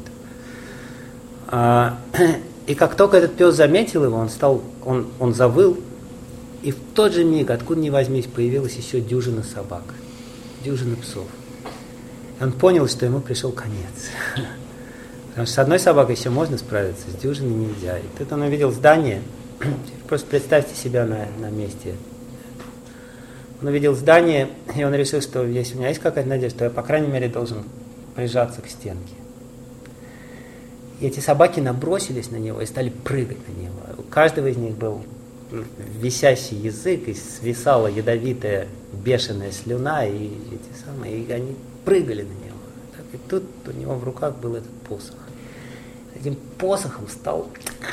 И как только этот пес заметил его, он завыл, и в тот же миг, откуда ни возьмись, появилась еще дюжина собак, дюжина псов. И он понял, что ему пришел конец. Потому что с одной собакой еще можно справиться, с дюжиной нельзя. И тут он увидел здание, просто представьте себя на месте. Он увидел здание, и он решил, что если у меня есть какая-то надежда, то я, по крайней мере, должен прижаться к стенке. И эти собаки набросились на него и стали прыгать на него. У каждого из них был висящий язык, и свисала ядовитая бешеная слюна, и они прыгали на него. Так, и тут у него в руках был этот посох. Этим посохом стал...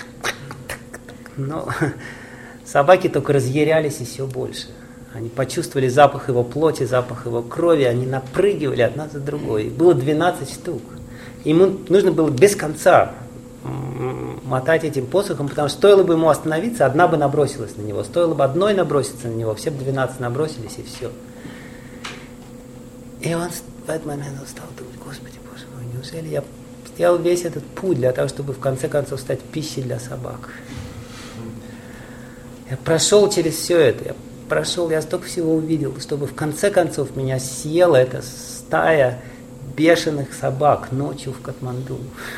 Но собаки только разъярялись еще больше. Они почувствовали запах его плоти, запах его крови, они напрыгивали одна за другой. Их было 12 штук. ему нужно было без конца мотать этим посохом, потому что стоило бы ему остановиться, одна бы набросилась на него. Стоило бы одной наброситься на него, все бы 12 набросились, и все. И он в этот момент стал думать: Господи, Боже мой, неужели я сделал весь этот путь для того, чтобы в конце концов стать пищей для собак? Я прошел через все это, я столько всего увидел, чтобы в конце концов меня съела эта стая бешеных собак ночью в Катманду.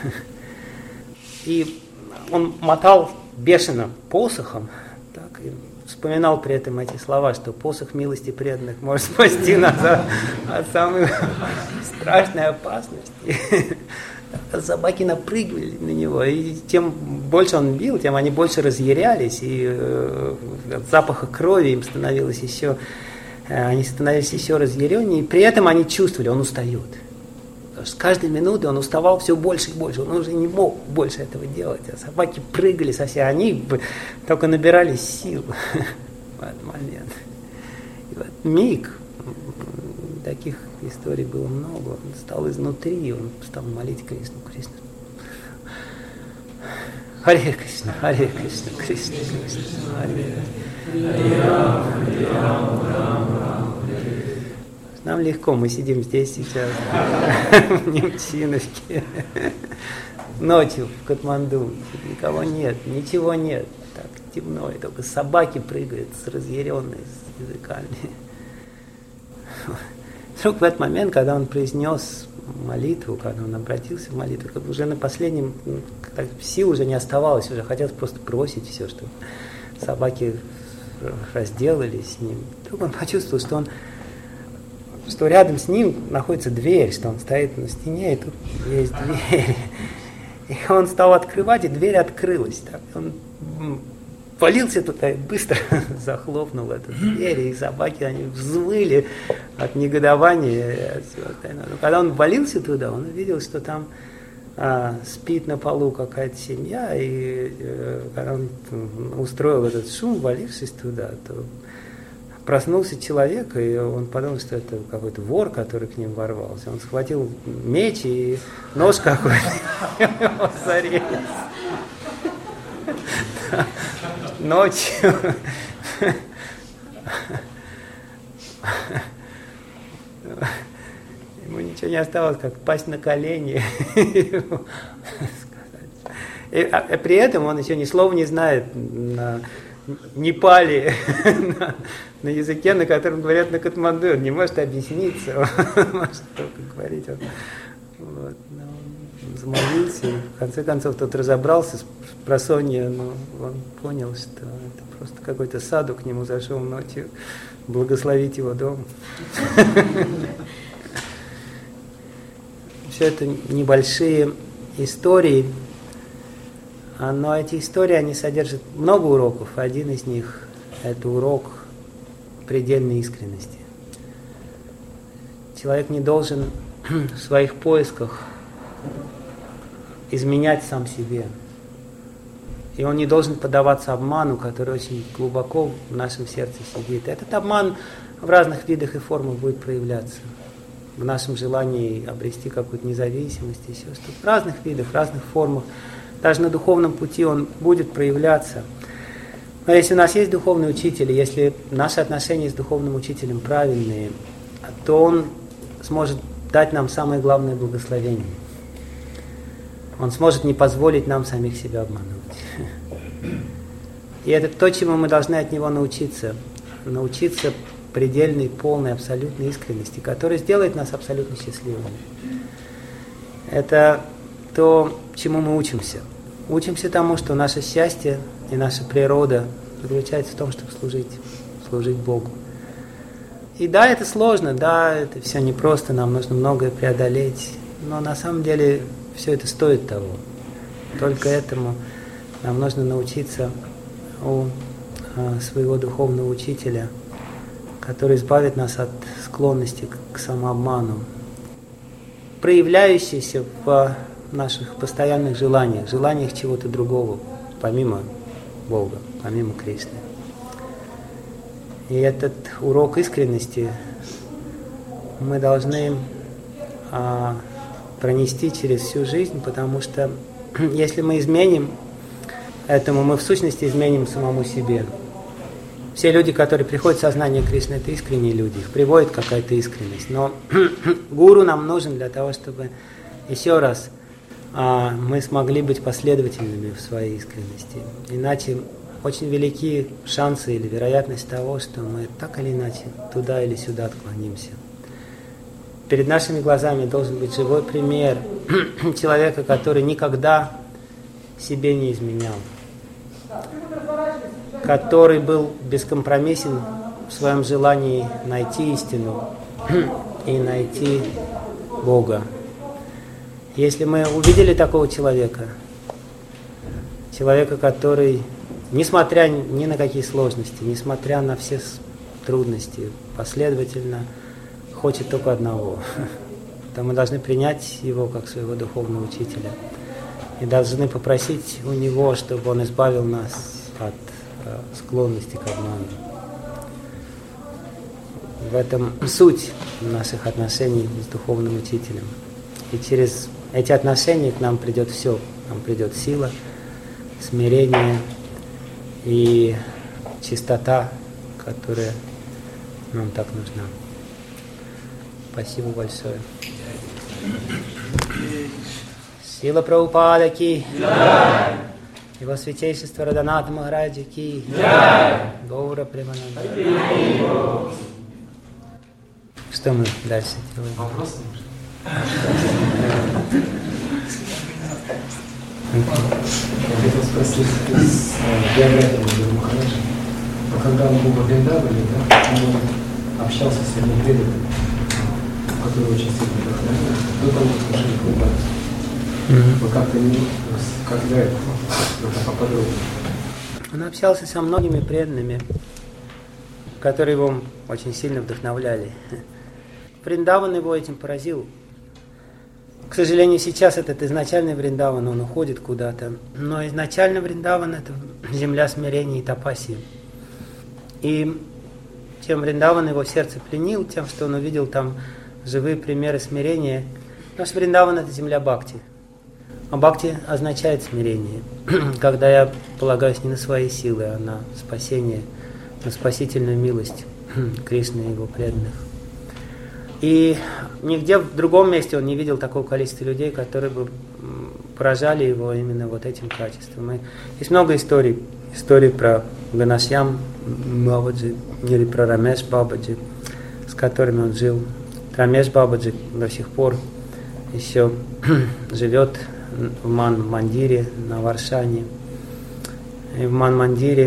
И он мотал бешено посохом, так, и вспоминал при этом эти слова, что посох милости преданных может спасти нас от самой страшной опасности. Собаки напрыгивали на него, и тем больше он бил, тем они больше разъярялись, и от запаха крови им становилось еще, они становились еще разъяреннее, и при этом они чувствовали, он устает. Потому что с каждой минуты он уставал все больше и больше, он уже не мог больше этого делать, а собаки прыгали совсем, они только набирались сил в этот момент. И в этот миг, таких историй было много, он стал изнутри, он стал молить Кришну, Кришна. Харе Кришна, Харе Кришна, Кришна, Кришна, Харе Рама. Нам легко, мы сидим здесь сейчас, в Немчиновке, ночью в Катманду, никого нет, ничего нет, так темно, и только собаки прыгают разъяренные, с языками. Вдруг в этот момент, когда он произнес молитву, когда он обратился в молитву, как бы уже на последнем, сил уже не оставалось, уже хотелось просто бросить все, что собаки разделались с ним. Вдруг он почувствовал, что рядом с ним находится дверь, что он стоит на стене, и тут есть дверь. И он стал открывать, и дверь открылась. Так. Он валился туда и быстро захлопнул эту дверь, и собаки, они взвыли от негодования и от всего остального. Но когда он валился туда, он увидел, что там спит на полу какая-то семья, и когда он устроил этот шум, валившись туда, то проснулся человек, и он подумал, что это какой-то вор, который к ним ворвался. Он схватил меч и нож какой-то, его зарез. Ночью. Ему ничего не осталось, как пасть на колени. И при этом он еще ни слова не знает на Непали, на языке, на котором говорят на Катманду. Он не может объясниться, он может только говорить. Вот. Он замолился, и в конце концов тот разобрался с просонья, но он понял, что это просто какой-то саду к нему зашел ночью благословить его дом. Все это небольшие истории, но эти истории, они содержат много уроков. Один из них – это урок предельной искренности. Человек не должен в своих поисках изменять сам себе. И он не должен поддаваться обману, который очень глубоко в нашем сердце сидит. Этот обман в разных видах и формах будет проявляться. В нашем желании обрести какую-то независимость и все, что в разных видах, в разных формах. Даже на духовном пути он будет проявляться. Но если у нас есть духовный учитель, если наши отношения с духовным учителем правильные, то он сможет дать нам самое главное благословение. Он сможет не позволить нам самих себя обмануть. И это то, чему мы должны от него научиться. Научиться предельной, полной, абсолютной искренности, которая сделает нас абсолютно счастливыми. Это то, чему мы учимся. Учимся тому, что наше счастье и наша природа заключается в том, чтобы служить Богу. И да, это сложно, да, это все непросто, нам нужно многое преодолеть, но на самом деле все это стоит того. Только этому нам нужно научиться у своего духовного учителя, который избавит нас от склонности к самообману, проявляющейся в наших постоянных желаниях чего-то другого, помимо Бога, помимо Кришны. И этот урок искренности мы должны пронести через всю жизнь, потому что если мы изменим этому, мы в сущности изменим самому себе. Все люди, которые приходят в сознание Кришны, это искренние люди, их приводит какая-то искренность. Но гуру нам нужен для того, чтобы еще раз мы смогли быть последовательными в своей искренности. Иначе очень велики шансы или вероятность того, что мы так или иначе туда или сюда отклонимся. Перед нашими глазами должен быть живой пример человека, который никогда себе не изменял, который был бескомпромиссен в своем желании найти истину и найти Бога. Если мы увидели такого человека, который, несмотря ни на какие сложности, несмотря на все трудности, последовательно хочет только одного, то мы должны принять его как своего духовного учителя и должны попросить у него, чтобы он избавил нас от склонности к обману. В этом суть наших отношений с духовным учителем. И через эти отношения к нам придет все. Нам придет сила, смирение и чистота, которая нам так нужна. Спасибо большое. Сила Прабхупада ки. Его святейшество Радханата Махараджа ки. Гаура Премананда. Что мы дальше делаем? Вопросы? Я хотел спросить из биографии Гуру Махараджа. Когда он был в Вриндаване, он общался с своими преданными, которые очень сильно вдохновляли. Кто там отношение к Вриндавану? Вы как-то не... Когда это? Поподробнее. Он общался со многими преданными, которые его очень сильно вдохновляли. Вриндаван его этим поразил. К сожалению, сейчас этот изначальный Вриндаван, он уходит куда-то. Но изначально Вриндаван – это земля смирения и тапаси. И чем Вриндаван его сердце пленил, тем, что он увидел там живые примеры смирения. Потому что Вриндаван – это земля бхакти. А бхакти означает смирение. Когда я полагаюсь не на свои силы, а на спасение, на спасительную милость Кришны и его преданных. И нигде в другом месте он не видел такого количества людей, которые бы поражали его именно вот этим качеством. И есть много историй. Истории про Ганашьям Бабаджи или про Рамеш Бабаджи, с которыми он жил. Рамеш Бабаджи до сих пор еще живет в Ман-Мандире на Варшане. И в Ман-Мандире,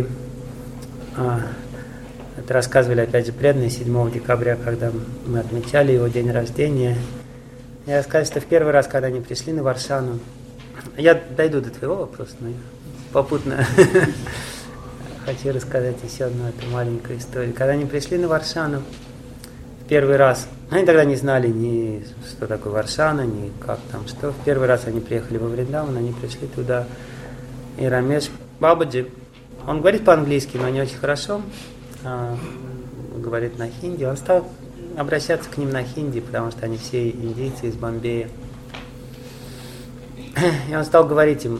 это рассказывали опять же преданные 7 декабря, когда мы отмечали его день рождения. Я рассказываю, что в первый раз, когда они пришли на Варшану, я дойду до твоего вопроса, но я попутно хочу рассказать еще одну эту маленькую историю. Когда они пришли на Варшану в первый раз, они тогда не знали ни что такое Варшана, ни как там что. В первый раз они приехали во Вриндаван, они пришли туда. И Рамеш Бабаджи, он говорит по-английски, но не очень хорошо, говорит на хинди. Он стал обращаться к ним на хинди, потому что они все индийцы из Бомбея. И он стал говорить им: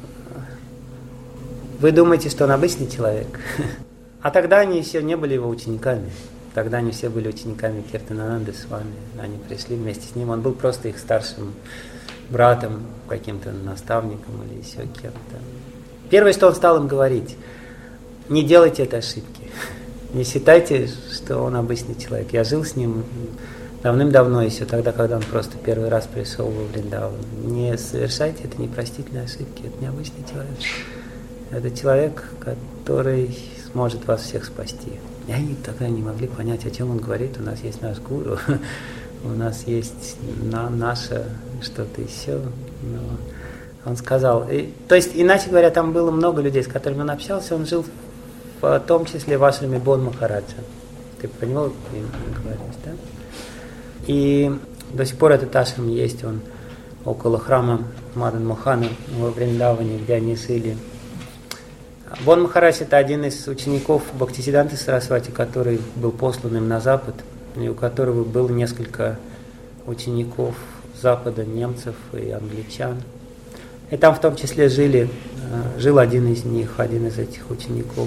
вы думаете, что он обычный человек? А тогда они еще не были его учениками. Тогда они все были учениками Киртанананды с вами. Они пришли вместе с ним. Он был просто их старшим братом, каким-то наставником или еще кем-то. Первое, что он стал им говорить: не делайте этой ошибки. Не считайте, что он обычный человек. Я жил с ним давным-давно еще, тогда, когда он просто первый раз пришел во Вриндаван. Не совершайте это непростительные ошибки. Это необычный человек. Это человек, который сможет вас всех спасти. И они тогда не могли понять, о чем он говорит. У нас есть наш гуру, у нас есть наше что-то еще. Но он сказал, то есть, иначе говоря, там было много людей, с которыми он общался. Он жил в том числе в ашраме Бон Махараджа. Ты понимал, что я говоришь, да? И до сих пор этот ашрам есть, он около храма Мадан Мохана во Вриндаване, где они жили. Бон Махарадж — это один из учеников Бхактисиданты Сарасвати, который был послан им на Запад, и у которого было несколько учеников Запада, немцев и англичан. И там в том числе жил один из них, один из этих учеников.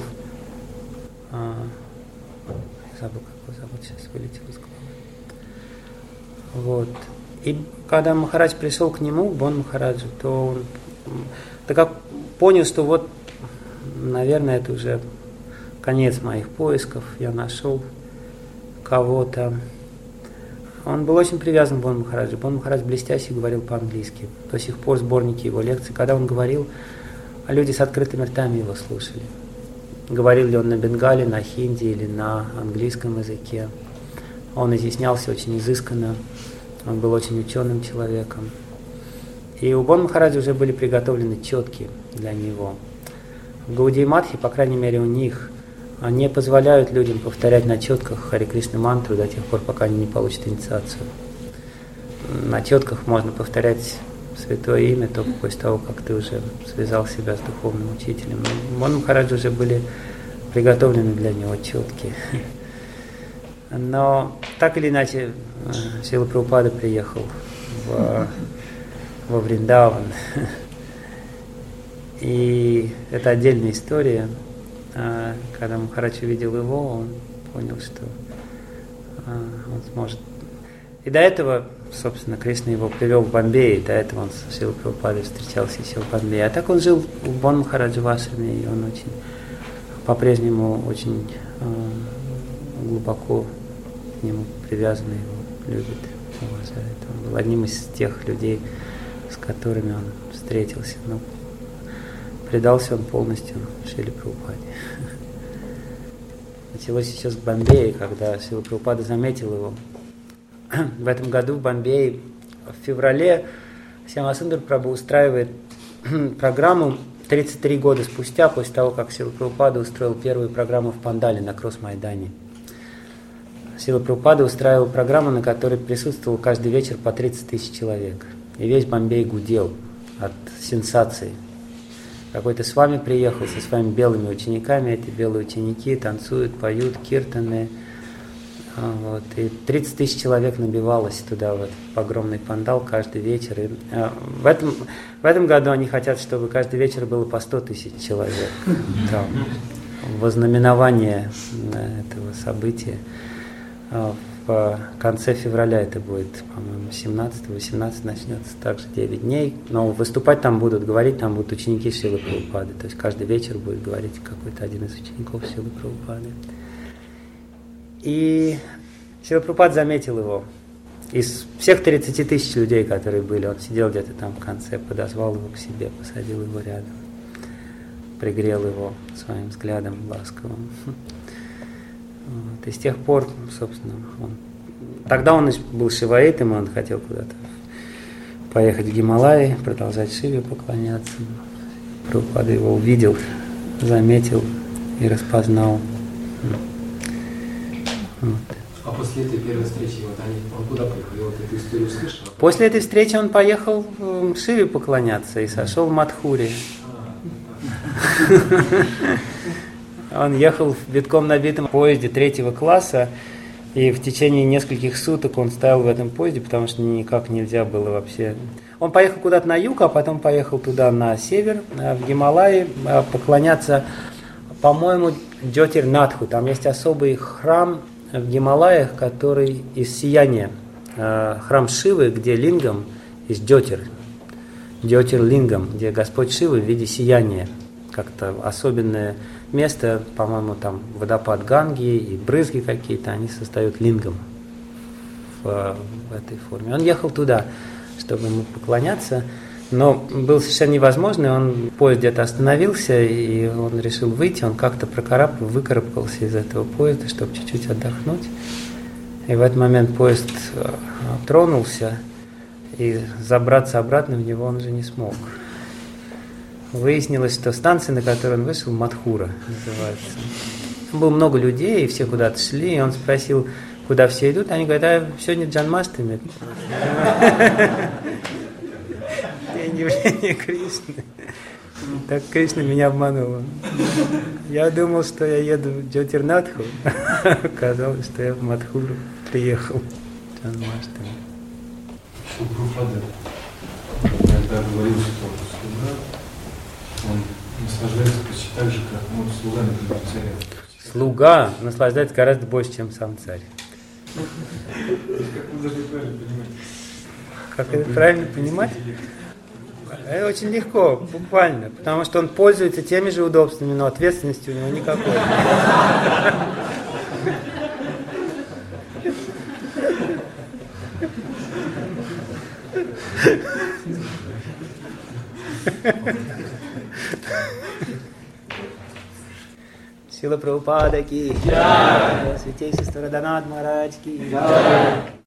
Забыл, как его зовут, сейчас вылетел из головы. Вот. И когда Махарадж пришел к нему, к Бон Махараджу, то он так понял, что вот, наверное, это уже конец моих поисков, я нашел кого-то. Он был очень привязан к Бон Махараджу. Бон Махарадж блестяще говорил по-английски. До сих пор сборники его лекций, когда он говорил, люди с открытыми ртами его слушали. Говорил ли он на бенгале, на хинди или на английском языке. Он изъяснялся очень изысканно. Он был очень ученым человеком. И у Бон Махараджа уже были приготовлены четки для него. В Гаудия Матхе, по крайней мере у них, не позволяют людям повторять на четках Харе Кришна мантру до тех пор, пока они не получат инициацию. На четках можно повторять святое имя только после того, как ты уже связал себя с духовным учителем. У Бон Махараджа уже были приготовлены для него четки. Но так или иначе, Шрила Прабхупада приехал во Вриндаван. И это отдельная история. Когда Махарадж увидел его, он понял, что он сможет. И до этого, собственно, Кришна его привел в Бомбей, до этого он с Шрилой Прабхупадой встречался еще в Бомбее. А так он жил в Бон Махараджа в ашраме, и он очень, по-прежнему очень глубоко к нему привязан, его любит, уважает. Он был одним из тех людей, с которыми он встретился. Но предался он полностью Шриле Прабхупаде. Началось еще с Бомбея, когда Шрила Прабхупада заметил его. В этом году в Бомбее в феврале Сьяма-Сундар Прабху устраивает программу 33 года спустя, после того, как Шрила Прабхупада устроил первую программу в Пандале на Кросс-Майдане. Шрила Прабхупада устраивал программу, на которой присутствовал каждый вечер по 30 тысяч человек. И весь Бомбей гудел от сенсаций. Какой-то с вами приехал со своими белыми учениками, эти белые ученики танцуют, поют, киртаны. Вот. И 30 тысяч человек набивалось туда, вот, в огромный пандал каждый вечер. И, в этом году они хотят, чтобы каждый вечер было по 100 тысяч человек. Там, во знаменование этого события. В конце февраля это будет, по-моему, 17-18 начнется, также 9 дней. Но выступать там будут, говорить там будут ученики Шрилы Прабхупады. То есть каждый вечер будет говорить какой-то один из учеников Шрилы Прабхупады. И Шрила Прабхупада заметил его. Из всех 30 тысяч людей, которые были, он сидел где-то там в конце, подозвал его к себе, посадил его рядом, пригрел его своим взглядом ласковым. Вот. И с тех пор, собственно, тогда он был шиваитом, он хотел куда-то поехать в Гималаи, продолжать Шиве поклоняться. Прабхупада его увидел, заметил и распознал. Вот. А после этой первой встречи он куда поехал? Я вот эту историю слышал. После этой встречи он поехал в Шиве поклоняться и сошел в Мадхуре. Он ехал в битком набитом поезде 3-го класса, и в течение нескольких суток он стоял в этом поезде, потому что никак нельзя было вообще. Он поехал куда-то на юг, а потом поехал туда на север, в Гималаи, поклоняться, по-моему, Джотирнатху. Там есть особый храм в Гималаях, который из сияния. Храм Шивы, где лингам из Джотирлингам, где Господь Шивы в виде сияния. Как-то особенное место, по-моему, там водопад Ганги и брызги какие-то, они создают лингам в этой форме. Он ехал туда, чтобы ему поклоняться, но было совершенно невозможно, поезд где-то остановился, и он решил выйти, он как-то выкарабкался из этого поезда, чтобы чуть-чуть отдохнуть. И в этот момент поезд тронулся, и забраться обратно в него он уже не смог. Выяснилось, что станция, на которой он вышел, Мадхура называется. Там было много людей, и все куда-то шли, и он спросил, куда все идут. Они говорят, а сегодня Джанмаштами. День явления Кришны. Так Кришна меня обманула. Я думал, что я еду в Джотирнатху. Оказалось, что я в Мадхуру приехал. Джанмаштами. Шила Прабхупада когда говорил, что слуга, он наслаждается почти так же, как слуга, например, царя. Слуга наслаждается гораздо больше, чем сам царь. Как вы должны правильно понимать? Как это правильно понимать? Это очень легко, буквально, потому что он пользуется теми же удобствами, но ответственности у него никакой. Шила Прабхупада ки, Святейшество Радханат Махарадж ки.